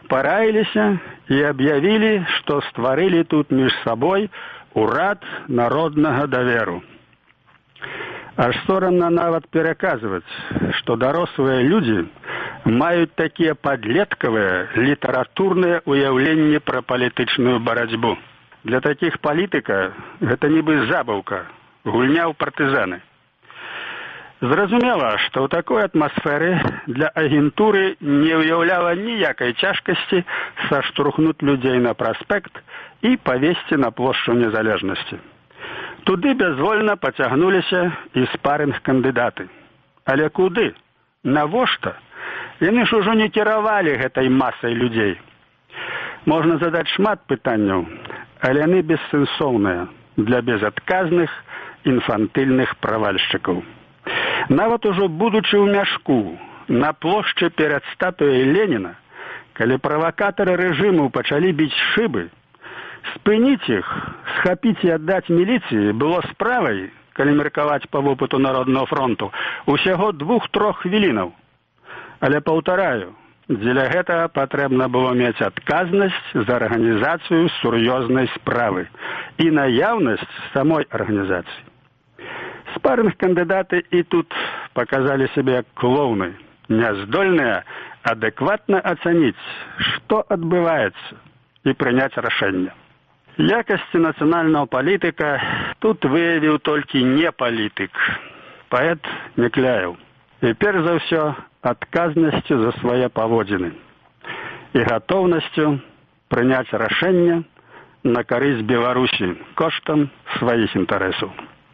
параіліся і аб'явілі, што стварылі тут між сабой урад народнага даверу. Аж сорамна нават пераказваць, што дарослыя людзі маюць такія падлеткавыя літаратурныя ўяўленні пра палітычную барацьбу. Для такіх палітыка гэта нібы забаўка, гульня ў партызаны. Зразумела, што ў такой атмасферы для агентуры не ўяўляла ніякай цяжкасці саштурхнуць людзей на праспект і павесці на плошчу Незалежнасці. Туды бязвольна пацягнуліся і спарынг-кандыдаты. Але куды? Навошта? Яны ж ужо не кіравалі гэтай масай людзей. Можна задаць шмат пытанняў, але яны бессэнсоўныя для безадказных інфантыльных правальшчыкаў. Нават ужо будучы ў мяшку на плошчы перад статуяй Леніна, калі правакатары рэжыму пачалі біць шыбы, спыніць іх, схапіць і аддаць міліцыі было справай, калі меркаваць па вопыту Народнага фронту, усяго 2-3 хвілінаў. Але паўтараю, дзеля гэтага патрэбна было мець адказнасць за арганізацыю сур'ёзнай справы і наяўнасць самой арганізацыі. Спарынг-кандыдаты і тут паказалі сябе як клоуны, няздольныя адэкватна ацаніць, што адбываецца, і прыняць рашэнне. Якасці нацыянальнага палітыка тут выявіў толькі не палітык, паэт Някляеў. І перш за ўсё адказнасцю за свае паводзіны і гатоўнасцю прыняць рашэнне на карысць Беларусі коштам сваіх інтарэсаў.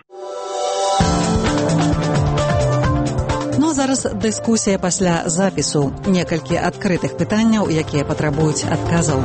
Ну а зараз дыскусія пасля запісу. Некалькі адкрытых пытанняў, якія патрабуюць адказаў.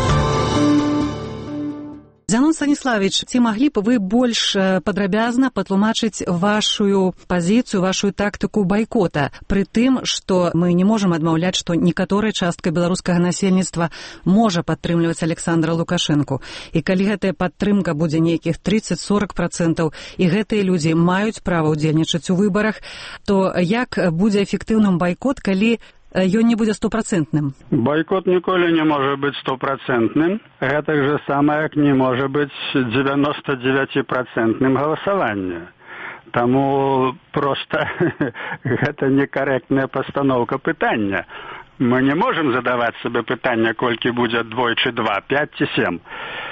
Зянон Станіславович, ці маглі б вы больш падрабязна патлумачыць вашу пазіцыю, вашу тактыку байкота, пры тым, што мы не можам адмаўляць, што некаторая частка беларускага насельніцтва можа падтрымліваць Александра Лукашэнку. І калі гэтая падтрымка будзе нейкіх 30-40%, і гэтыя людзі маюць права ўдзельнічаць у выбарах, то як будзе эфектыўным байкот, калі ён не будзе 100%? Байкот ніколі не можа быць 100%. Гэтак жа сама, як не можа быць 99% галасавання. Таму проста гэта некарэктная пастаноўка пытання. Мы не можам задаваць сабе пытання, колькі будзе 2 ці 2, 5 ці 7.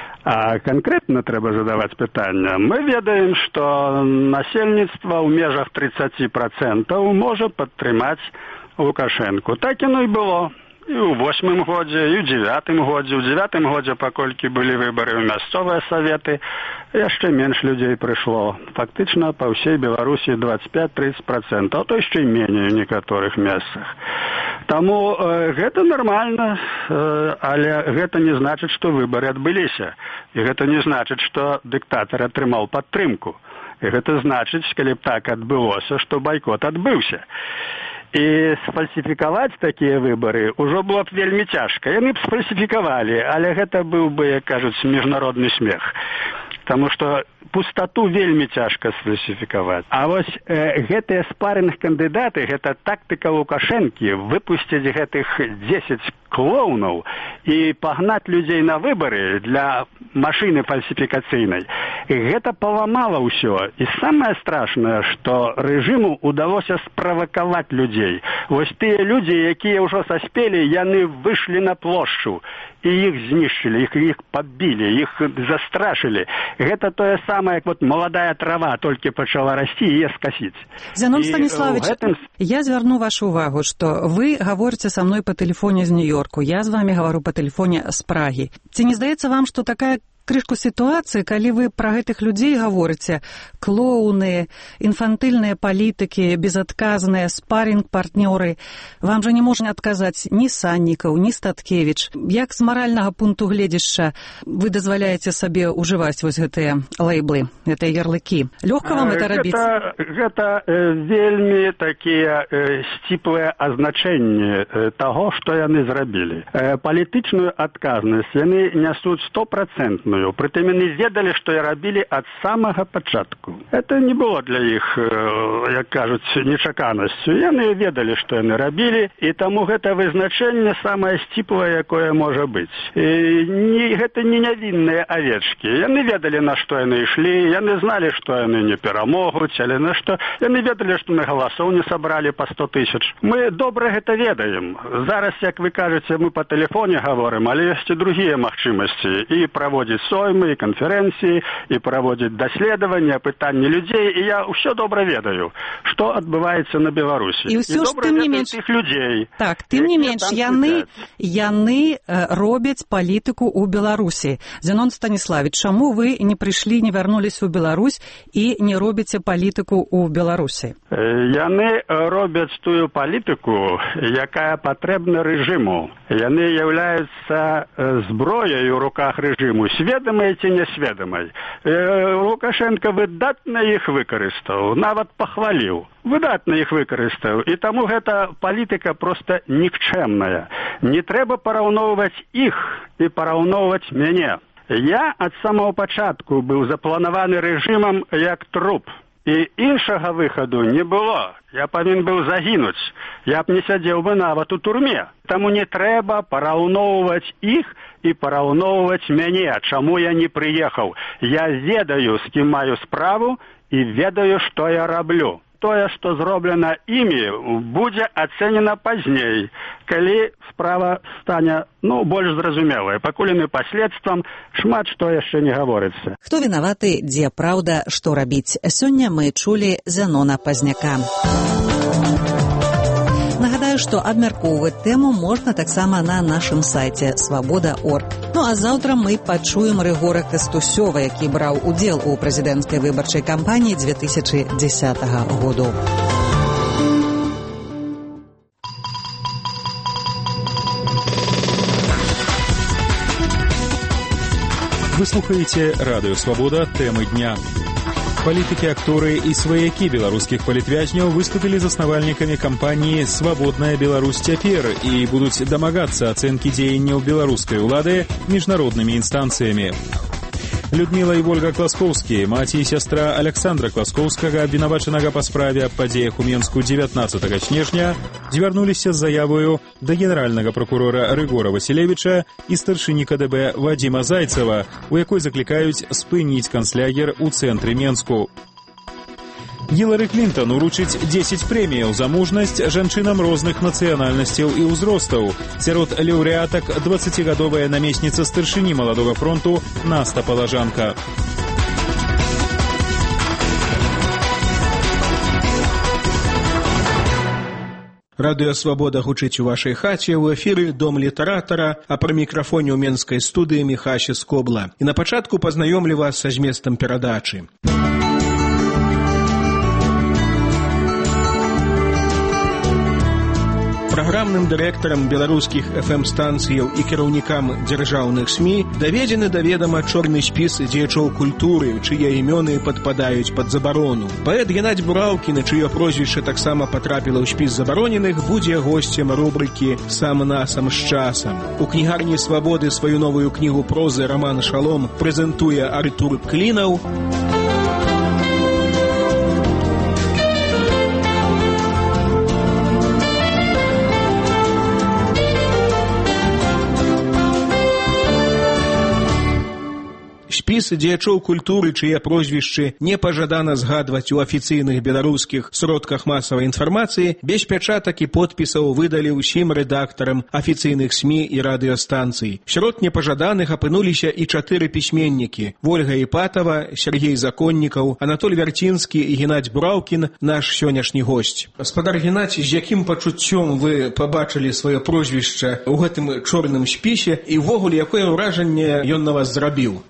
А канкрэтна трэба задаваць пытання. Мы ведаем, што насельніцтва ў межах 30% можа падтрымаць Лукашэнку. Так яно і было. І ў 8-м годзе, і ў 9-м годзе. У 9-м годзе, паколькі былі выбары ў мясцовыя саветы, яшчэ менш людзей прыйшло. Фактычна па ўсей Беларусі 25-30%, а то яшчэ і меней у некаторых месцах. Таму гэта нармальна, але гэта не значыць, што выбары адбыліся. І гэта не значыць, што дыктатар атрымаў падтрымку. І гэта значыць, калі б так адбылося, што байкот адбыўся. І сфальсіфікаваць такія выбары ўжо было б вельмі цяжка. Яны б сфальсіфікавалі, але гэта быў бы, як кажуць, міжнародны смех. Таму што пустату вельмі цяжка сфальсіфікаваць. А вось гэтыя спарынг-кандыдаты, гэта тактыка Лукашэнкі, выпусціць гэтых 10 клоунаў і пагнаць людзей на выбары для машыны фальсіфікацыйнай. І гэта паламала ўсё. І самае страшнае, што рэжыму ўдалося справакаваць людзей. Вось тыя людзі, якія ўжо саспелі, яны выйшлі на плошчу. І іх знішчылі, іх пабілі, іх застрашылі. Гэта тое самае, як вот маладая трава толькі пачала расці і яе скасіць. Зянон Станіславович, я звярну вашу увагу, што вы гаворыце са мной па тэлефоне з Нью-Йорку, я з вами гавару па тэлефоне з Прагі. Ці не здаецца вам, што такая крышку сітуацыі, калі вы пра гэтых людзей гаворыце, клоуны, інфантыльныя палітыкі, безадказныя, спарінг-партнёры, вам жа не можна адказаць ні Саннікаў, ні Статкевіч. Як з маральнага пункту гледзяшча вы дазваляеце сабе ўжываць вось гэтыя лейблы, гэтыя ярлыкі? Лёгка вам гэта рабіць? Гэта вельмі такія сціплыя азначэнні таго, што яны зрабілі. Палітычную адказнасць яны нясуць 100%. сумную. Прытым яны ведалі, што я рабілі ад самага пачатку. Это не было для іх, як кажуць, нечаканасцю. Яны ведалі, што яны рабілі, і таму гэта вызначэнне самае сціплае, якое можа быць. Гэта не нявінныя авечкі. Яны ведалі, на што яны ішлі, яны зналі, што яны не перамогуць, але на што яны ведалі, што мы галасоў не сабралі па 100 000. Мы добра гэта ведаем. Зараз, як вы кажаце, мы па тэлефоне гаворым, але ёсць і другія магчымасці. І праводзіць соймы, і канферэнцыі, і праводзіць даследаванні, апытанні людзей. І я ўсё добра ведаю, што адбываецца на Беларусі. І ўсё ж тым не менш тых людзей. Так, тым не менш яны робяць палітыку ў Беларусі. Зянон Станіславіч, чаму вы не прыйшлі, не вярнуліся ў Беларусь і не робіце палітыку ў Беларусі? Яны робяць тую палітыку, якая патрэбна рэжыму. Яны являюцца зброяй у руках рэжыму, сведамай ці несведамай. Лукашенко выдатна іх выкарыстаў, нават пахваліў. Выдатна іх выкарыстаў. І таму гэта палітыка проста нікчэмная. Не трэба параўноўваць іх і параўноўваць мяне. Я ад самого пачатку быў запланаваны рэжымам як труп. І іншага выхаду не было. Я павінен быў загінуць. Я б не сядзеў бы нават у турме. Таму не трэба параўноўваць іх і параўноўваць мяне. Чаму я не прыехаў? Я ведаю, з кім маю справу, і ведаю, што я раблю. Тое, што зроблена імі, будзе ацэнена пазней, калі справа стане, больш зразумелая. Пакуль яны паследствам, шмат што яшчэ не гаворыцца. Хто вінаваты, дзе праўда, што рабіць? Сёння мы чулі Зянона Пазняка. Нагадаю, што абмяркоўваць тэму можна таксама на нашым сайце свабода.орг. А заўтра мы пачуем Рыгора Кастусёва, які браў удзел у прэзідэнцкай выбарчай кампаніі 2010 году. Вы слухаеце Радыё Свабода, тэмы дня. Палітыкі, акторы і сваякі беларускіх палітвязняў выступілі заснавальнікамі кампаніі «Свабодная Беларусь цяпер» і будуць дамагацца ацэнкі дзеянняў беларускай улады міжнароднымі інстанцыямі. Людмила і Вольга Класкоўскія, маці і сястра Александра Класкоўскага, абвінавачанага па справе аб падзеях у Менску 19 снежня, звярнуліся з заявою да генеральнага пракурора Рыгора Васілевіча і старшыні КДБ Вадзіма Зайцева, у якой заклікаюць спыніць канцлягер у цэнтры Менску. Гілары Клінтан уручыць 10 прэміяў за мужнасць жанчынам розных нацыянальнасцяў і ўзростаў. Сярод лаўрэатак 20гадовая намесніца старшыні маладога фронту Наста Палажанка. Радыё Свабода гучыць у вашай хаце, у эфіры Дом літаратара, а пры мікрафоне ў менскай студыі Міхася Скобла. І на пачатку пазнаёмлю вас са зместам перадачы. Праграмным дырэктарам беларускіх FM-станцыяў і кіраўнікам дзяржаўных СМІ даведзены да ведама чорны спіс дзеячоў культуры, чые імёны падпадаюць пад забарону. Паэт Геннадзь Бураўкін, чыё прозвішча таксама патрапіла ў спіс забароненых, будзе госцем рубрыкі «Сам-насам з часам». У кнігарні Свабоды сваю новую кнігу прозы «Раман Шалом» прэзентуе Артур Клінаў. Спіс дзеячоў культуры, чые прозвішчы не пажадана згадваць у афіцыйных беларускіх сродках масавай інфармацыі, без пячатак і подпісаў выдалі ўсім рэдактарам афіцыйных СМІ і радыёстанцый. Сярод непажаданых апынуліся і 4 пісьменнікі: Вольга Іпатава, Сергей Законнікаў, Анатоль Вярцінскі і Геннадзь Бураўкін, наш сённяшні госць. Гаспадар Геннадзь, з якім пачуццём вы пабачылі сваё прозвішча ў гэтым чорным спісе і ўвогуле якое ўражанне ён на вас зрабіў? Я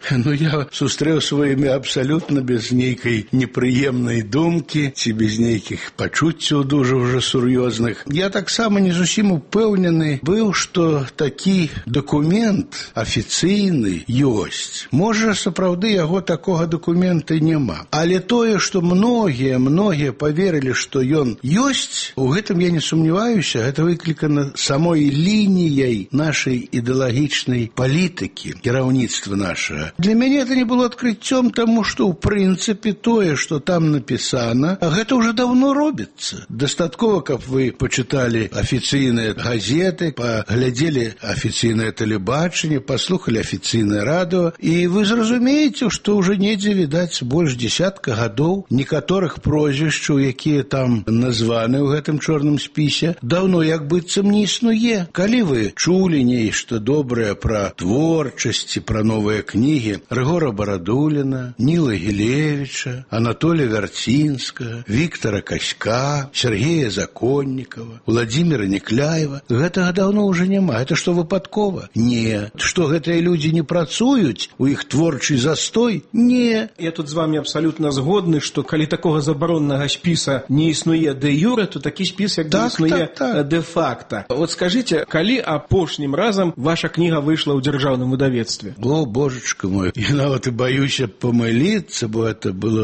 я сустрэў сваімі абсалютна без нейкай непрыемнай думкі ці без нейкіх пачуццяў дужа ўжо сур'ёзных. Я таксама не зусім упэўнены быў, што такі дакумент афіцыйны ёсць. Можа, сапраўды яго такога дакумента няма. Але тое, што многія паверылі, што ён ёсць, у гэтым я не сумняваюся, гэта выклікана самой лініяй нашай ідэалагічнай палітыкі, кіраўніцтва нашага. Для мяне это не было адкрыццём, таму што ў прынцыпе тое, што там напісана, гэта ўжо даўно робіцца. Дастаткова, каб вы пачыталі афіцыйныя газеты, паглядзелі афіцыйнае тэлебачанне, паслухалі афіцыйнае радыё, і вы зразумееце, што ўжо недзе відаць больш дзесятка гадоў некаторых прозвішчаў, якія там названы ў гэтым чорным спісе, даўно як быццам не існуе. Калі вы чулі нешта добрае пра творчасць, пра новыя кнігі Рыгора Барадуліна, Ніла Гілевіча, Анатолія Вярцінскага, Віктора Каська, Сергея Законнікава, Владзіміра Некляева, гэтага даўно ўжо няма. Гэта што, выпадкова? Не. Што гэтыя людзі не працуюць? У іх творчы застой? Не. Я тут з вами абсалютна згодны, што калі такога забароннага спіса не існуе дэ-юре, то такі спіс як існуе дэ-факта. Вот скажите, калі апошнім разам ваша кніга выйшла ў дзяржаўным выдавецтве? О, божачка мой, я нават і баюся памыліцца, бо это было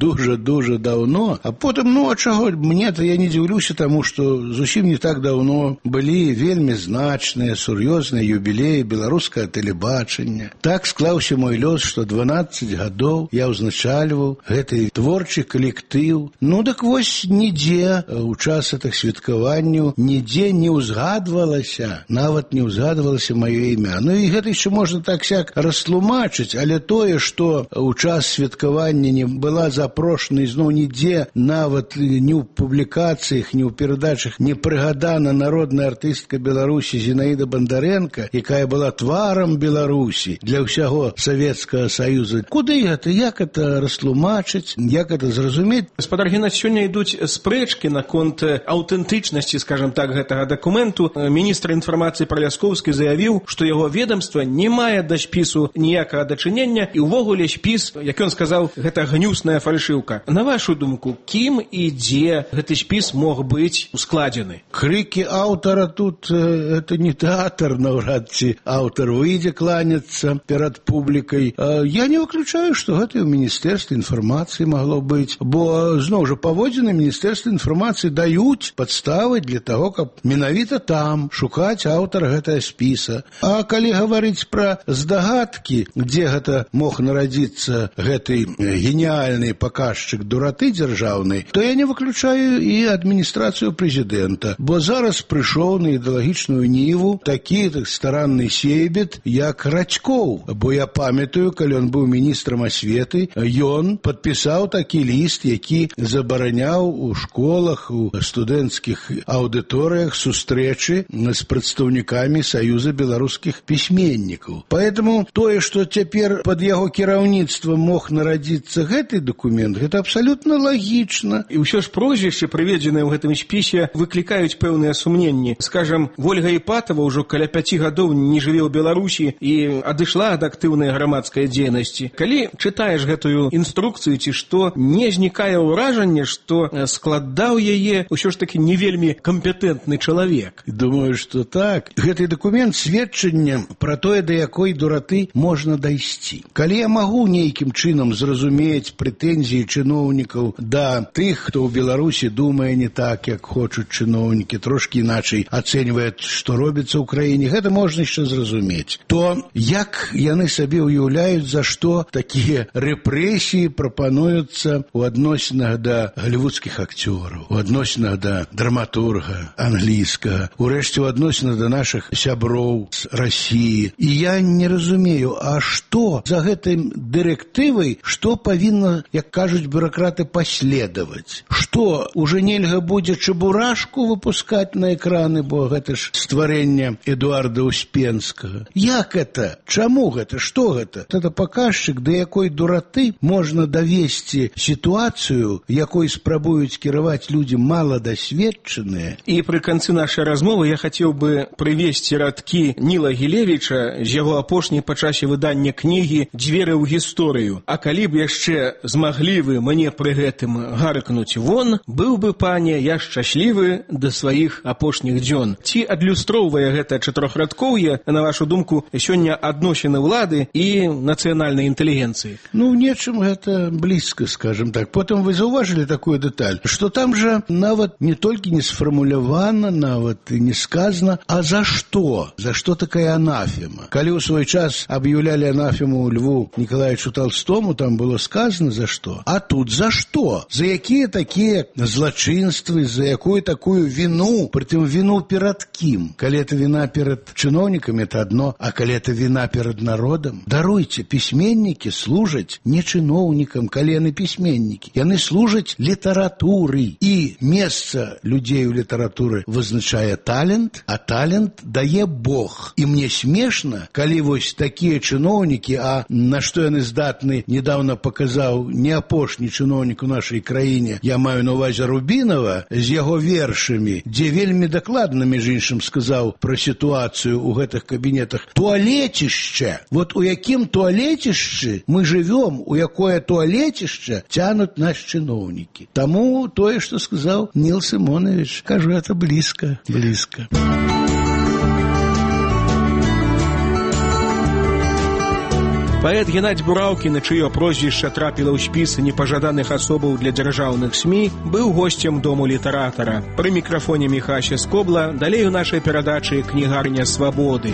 дуже даўно. А потым, а чаго? Мне-то я не дзіўлюся таму, што зусім не так даўно былі вельмі значныя, сур'ёзныя юбілеі беларускага тэлебачання. Так склаўся мой лёс, што 12 гадоў я ўзначальваў гэты творчы калектыў. Так вось нідзе у час гэтых святкаванняў нідзе не ўзгадвалася, нават не ўзгадвалася маё імя. І гэта яшчэ можна так-сяк растлумачыць, але тое, што у час святкавання не была запрошана ізноў нідзе, нават ні ў публікацыях, ні ў перадачах не прыгадана народная артыстка Беларусі Зінаіда Бандарэнка, якая была тварам Беларусі для ўсяго Савецкага Саюза. Куды гэта? Як это растлумачыць? Як это зразумець? Гаспадар Геннадзь, сёння ідуць спрэчкі наконт аўтэнтычнасці, скажем так, гэтага дакументу. Міністр інфармацыі Праляскоўскі заявіў, што яго ведомства не мае да спісу ніякага дачынення, і ўвогуле спіс, як ён сказаў, гэта гнюсная фальшыўка. На вашу думку, кім і дзе гэты спіс мог быць ускладзены? Крыкі аўтара тут это не тэатр, наўрад ці аўтар выйдзе кланяцца перад публікай. Я не выключаю, што гэта і ў Міністэрстве інфармацыі магло быць, бо зноў жа паводзіны Міністэрства інфармацыі даюць падставы для таго, каб менавіта там шукаць аўтара гэтага спіса. А калі гаварыць пра здагадкі, дзе гэта мог нарадзіцца гэты геніальны паказчык дураты дзяржаўнай, то я не выключаю і адміністрацыю прэзідэнта, бо зараз прыйшоў на ідэалагічную ніву такі старанны сейбет, як Радзькоў. Бо я памятаю, калі ён быў міністрам асветы, ён падпісаў такі ліст, які забараняў у школах, у студэнцкіх аўдыторыях сустрэчы з прадстаўнікамі Саюза беларускіх пісьменнікаў. Поэтому тое, што цяпер пад яго кіраўніцтвам мог нарадзіцца гэты дакумент, гэта абсалютна лагічна. І ўсё ж прозвішчы, прыведзеныя ў гэтым спісе, выклікаюць пэўныя сумненні. Скажам, Вольга Іпатава ўжо каля 5 гадоў не жыве ў Беларусі і адышла ад актыўнай грамадскай дзейнасці. Калі чытаеш гэтую інструкцыю ці што, не знікае ўражанне, што складаў яе ўсё ж такі не вельмі кампетэнтны чалавек. Думаю, што так. Гэты дакумент сведчанне пра тое, да якой дураты можна дайсці. Калі я магу нейкім чынам зразумець прэтэнзіі чыноўнікаў да тых, хто ў Беларусі думае не так, як хочуць чыноўнікі, трошкі іначай ацэньвае, што робіцца ў краіне, гэта можна яшчэ зразумець. То як яны сабе ўяўляюць, за што такія рэпрэсіі прапануюцца ў адносінах да галівудскіх акцёраў, у адносінах да драматурга англійскага, урэшце ў адносінах да нашых сяброў з Расіі. І я не разумею, а што за гэтай дырэктывай, што павінна, як кажуць бюракраты, паследаваць? Што, уже нельга будзе чебурашку выпускаць на экраны, бо гэта ж стварэнне Эдуарда Успенскага. Як это? Чаму гэта? Што гэта? Это паказчык, да якой дураты можна давесці сітуацыю, якой спрабуюць кіраваць людзі маладасведчаныя. І пры канцы нашай размовы я хацеў бы прывесці радкі Ніла Гілевіча з яго апошняй па часе выдання кнігі кнігі «Дзверы ў гісторыю». А калі б яшчэ змаглі вы мне пры гэтым гаркнуць вон, быў бы, пане, я шчаслівы да сваіх апошніх дзён. Ці адлюстроўвае гэта чатырохрадкоўе, на вашу думку, сёння адносіны ўлады і нацыянальнай інтэлігенцыі? Ну, в нечым гэта блізка, скажем так. Потым вы заўважылі такую дэталь, што там жа нават не толькі не сфармулявана, нават і не сказана, а за што? За што такая анафема? Калі ў свой час аб'яўлялі анафему Льву Николаевичу Толстому, там было сказано за што. А тут за што? За якія такія злачынствы, за якую такую віну, притым віну перад кім? Калі это віна перад чыноўнікамі, это одно, а калі это віна перад народам? Даруйце, пісьменнікі служаць не чыноўнікам, калі яны пісьменнікі. Яны служаць літаратуры. І месца людзей у літаратуры вызначае талент, а талент дае Бог. І мне смешна, калі вось такія чыноўнікі, а на што яны здатны, недавно показаў не апошні чыноўнік у нашай краіне, я маю на увазе Рубінова, з яго вершамі, дзе вельмі дакладна, між іншым, сказаў пра сітуацыю ў гэтых кабінетах. Туалетішча. Вот у якім туалетішчы мы жывём, у якое туалетішча цянут нас чыноўнікі. Таму тое, што сказаў Ніл Сімонович, кажу, это блізка, блізка. Паэт Геннадзь Бураўкі, на чыё прозвішча трапіла ў спісы непажаданых асобаў для дзяржаўных СМІ, быў госцем Дому літаратара. Пры мікрафоне Міхася Скобла, далей у нашай перадачы «Кнігарня свабоды».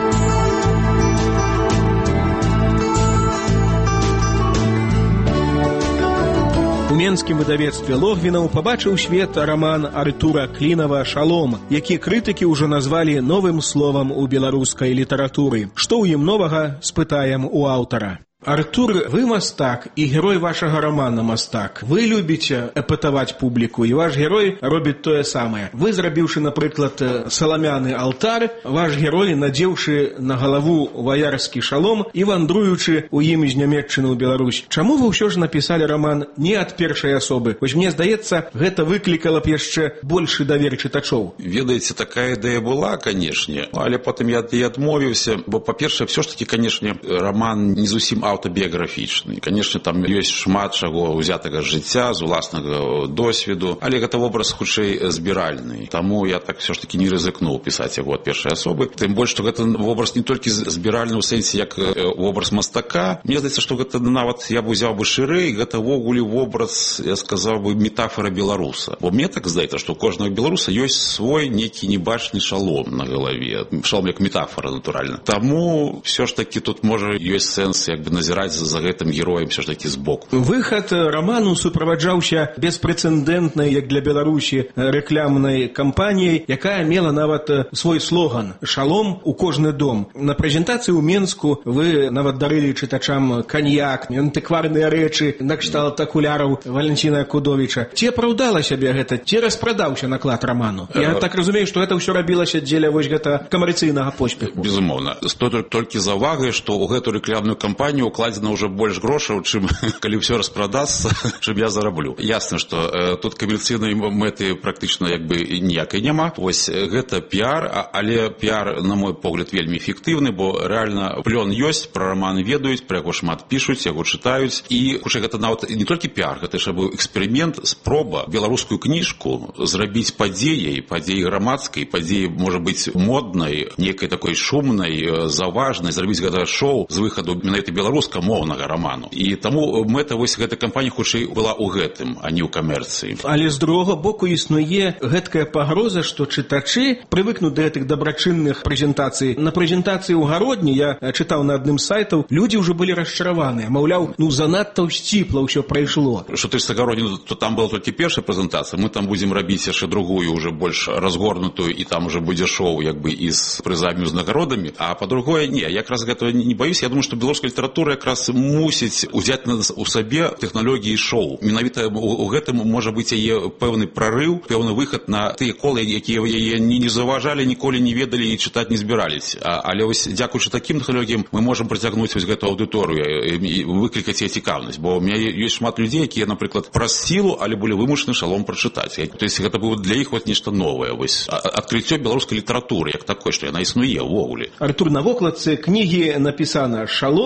У менскім выдавецтве Логвінаў пабачыў свет раман Артура Клінава «Шалом», які крытыкі ўжо назвалі новым словам у беларускай літаратуры. Што ў ім новага, спытаем у аўтара. Артур, вы мастак, і герой вашага рамана мастак. Вы любіце эпатаваць публіку, і ваш герой робіць тое самае. Вы, зрабіўшы, напрыклад, саламяны алтар, ваш герой, надзеўшы на галаву ваярскі шалом і вандруючы ў ім з Нямецчыны ў Беларусь. Чаму вы ўсё ж напісалі раман не ад першай асобы? Вось мне здаецца, гэта выклікала б яшчэ большы давер чытачоў. Ведаеце, такая ідэя была, канешне, але потым я адмовіўся, бо, па-першае, все ж таки, канешне, раман не зусім аўтабіяграфічны. Канешне, там ёсць шмат чаго ўзятага з жыцця, з уласнага досведу, але гэта вобраз хутчэй збіральны. Таму я так все ж таки не рызыкнуў пісаць яго ад першай асобы. Тым больш, што гэта вобраз не толькі збіральны ў сэнсе як вобраз мастака. Мне здаецца, што гэта нават я б узяў бы шырэй, гэта ввогуле вобраз, я сказаў бы, метафора беларуса. Бо мне так здаецца, што у кожнага беларуса ёсць свой нейкі небачны шалом на галаве. Шалом як метафора, натуральна. Таму все ж таки тут можа ёсць сэнс як бы назіраць за гэтым героем все ж таки збоку. Выхад раману суправаджаўся беспрэцэдэнтнай, як для Беларусі, рэкламнай кампаніяй, якая мела нават свой слоган «Шалом у кожны дом». На прэзентацыі ў Менску вы нават дарылі чытачам каньяк, антыкварныя рэчы, накшталт акуляраў Валентина Кудовіча. Ці апраўдала сябе гэта? Ці распрадаўся наклад раману? Я так разумею, што гэта ўсё рабілася дзеля вось гэта камерцыйнага поспеху. Безумоўна. Стоит толькі заўвагай, што ў гэту рэкламную кампанію укладзена ўжо больш грошаў, чым калі ўсё распрадасца, чым я зараблю. Ясна, што тут камерцыйнай мэты практычна як бы ніякай няма. Вось гэта піар, але піар, на мой погляд, вельмі эфектыўны, бо рэальна плён ёсць, пра раман ведаюць, пра яго шмат пішуць, яго чытаюць. І хутчэй гэта нават не толькі піар, гэта ж быў эксперымент, спроба беларускую кніжку зрабіць падзеяй грамадскай, падзеяй, можа быць, моднай, некай такой шумнай, заважнай, зрабіць гэта шоу з выхаду менавіта беларускамоўнага раману. І таму мэта вось гэтай кампаніі хутчэй была ў гэтым, а не ў камерцыі. Але з другога боку існуе гэткая пагроза, што чытачы прывыкнуць да гэтых дабрачынных прэзентацый. На прэзентацыі ў гародні, я чытаў на адным з сайтаў, людзі ўжо былі расчараваныя. Маўляў, занадта сціпла ўсё прайшло. Што ты з гародні, то там была толькі першая прэзентацыя, мы там будзем рабіць яшчэ другую, уже больш разгорнутую, і там уже будзе шоу як бы і з прызамі, з нагородамі. А па-другое, не, якраз гэтага не баюсь. Я думаю, што беларуская літаратура якраз мусіць узяць у сабе тэхналогіі шоу. Менавіта у гэтым можа быць яе пэўны прарыў, пэўны выхад на тыя колы, якія яе не заўважалі, ніколі не ведалі і чытаць не збіраліся. Але вось дзякуючы такім тэхналогіям мы можам прыцягнуць вось гэту аўдыторыю і выклікаць яе цікаўнасць. Бо у мяне ёсць шмат людзей, якія, напрыклад, праз сілу, але былі вымушаны шалом прачытаць. То есть гэта было для іх вот нешта новае, вось адкрыццё беларускай літаратуры як такой, што яна існуе ўвогуле. Артур, на вокладцы кнігі напісана «Шалом,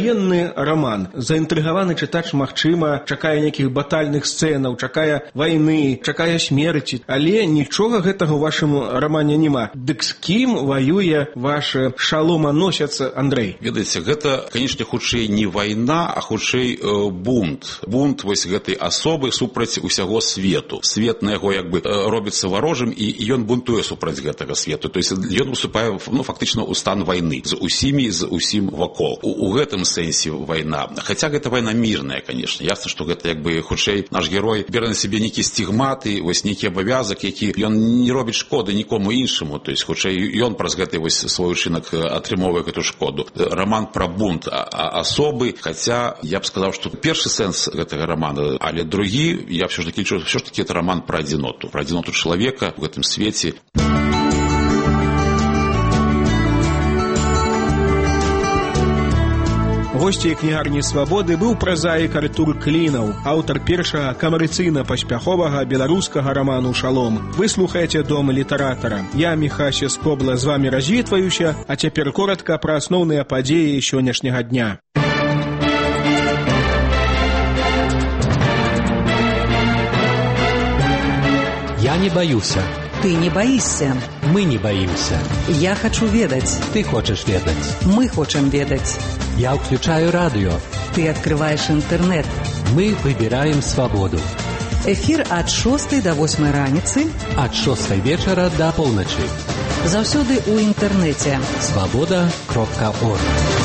ваенны роман. Заінтрыгаваны чытач, магчыма, чакае нейкіх батальных сцэнаў, чакае вайны, чакае смерці, але нічога гэтага ў вашым романе няма. Дык з кім ваюе ваша шаломаносец Андрэй? Ведаеце, гэта, канечне, хутчэй не вайна, а хутчэй бунт. Бунт вось гэтай асобы супраць усяго свету. Свет на яго як бы робіцца варожым, і ён бунтуе супраць гэтага свету. То есть ён уступае, фактычна ў стан вайны з усім вакол. У гэтым сэнсе вайна. Хаця гэта вайна мірная, канечне. Ясна, што гэта як бы хутчэй наш герой бярэ на сябе нейкі стігматы, вось нейкі абавязак, які ён не робіць шкоды нікому іншаму. То есть хутчэй ён праз гэты вось свой учынак атрымоўвае гэту шкоду. Роман пра бунт асобы, хаця я б сказаў, што першы сэнс гэтага романа, але другі, я все ж таки лічу, все ж таки это роман пра адзіноту чалавека в гэтым свеце. Госцей кнігарні «Свабоды» быў празаік Артур Клінаў, аўтар першага камерцыйна-паспяховага беларускага раману «Шалом». Вы слухаеце «Дом літаратара». Я, Міхася Скобла, з вамі развітваюся, а цяпер коротка пра асноўныя падзеі сённяшняга дня. Я не боюся. Ты не боишься. Мы не боимся. Я хочу ведать. Ты хочешь ведать. Мы хотим ведать. Я включаю радио. Ты открываешь интернет. Мы выбираем свободу. Эфир от 6 до 8 раніцы. От 6 вечера до полночи. Заўсёды у интернете. Свобода.орг.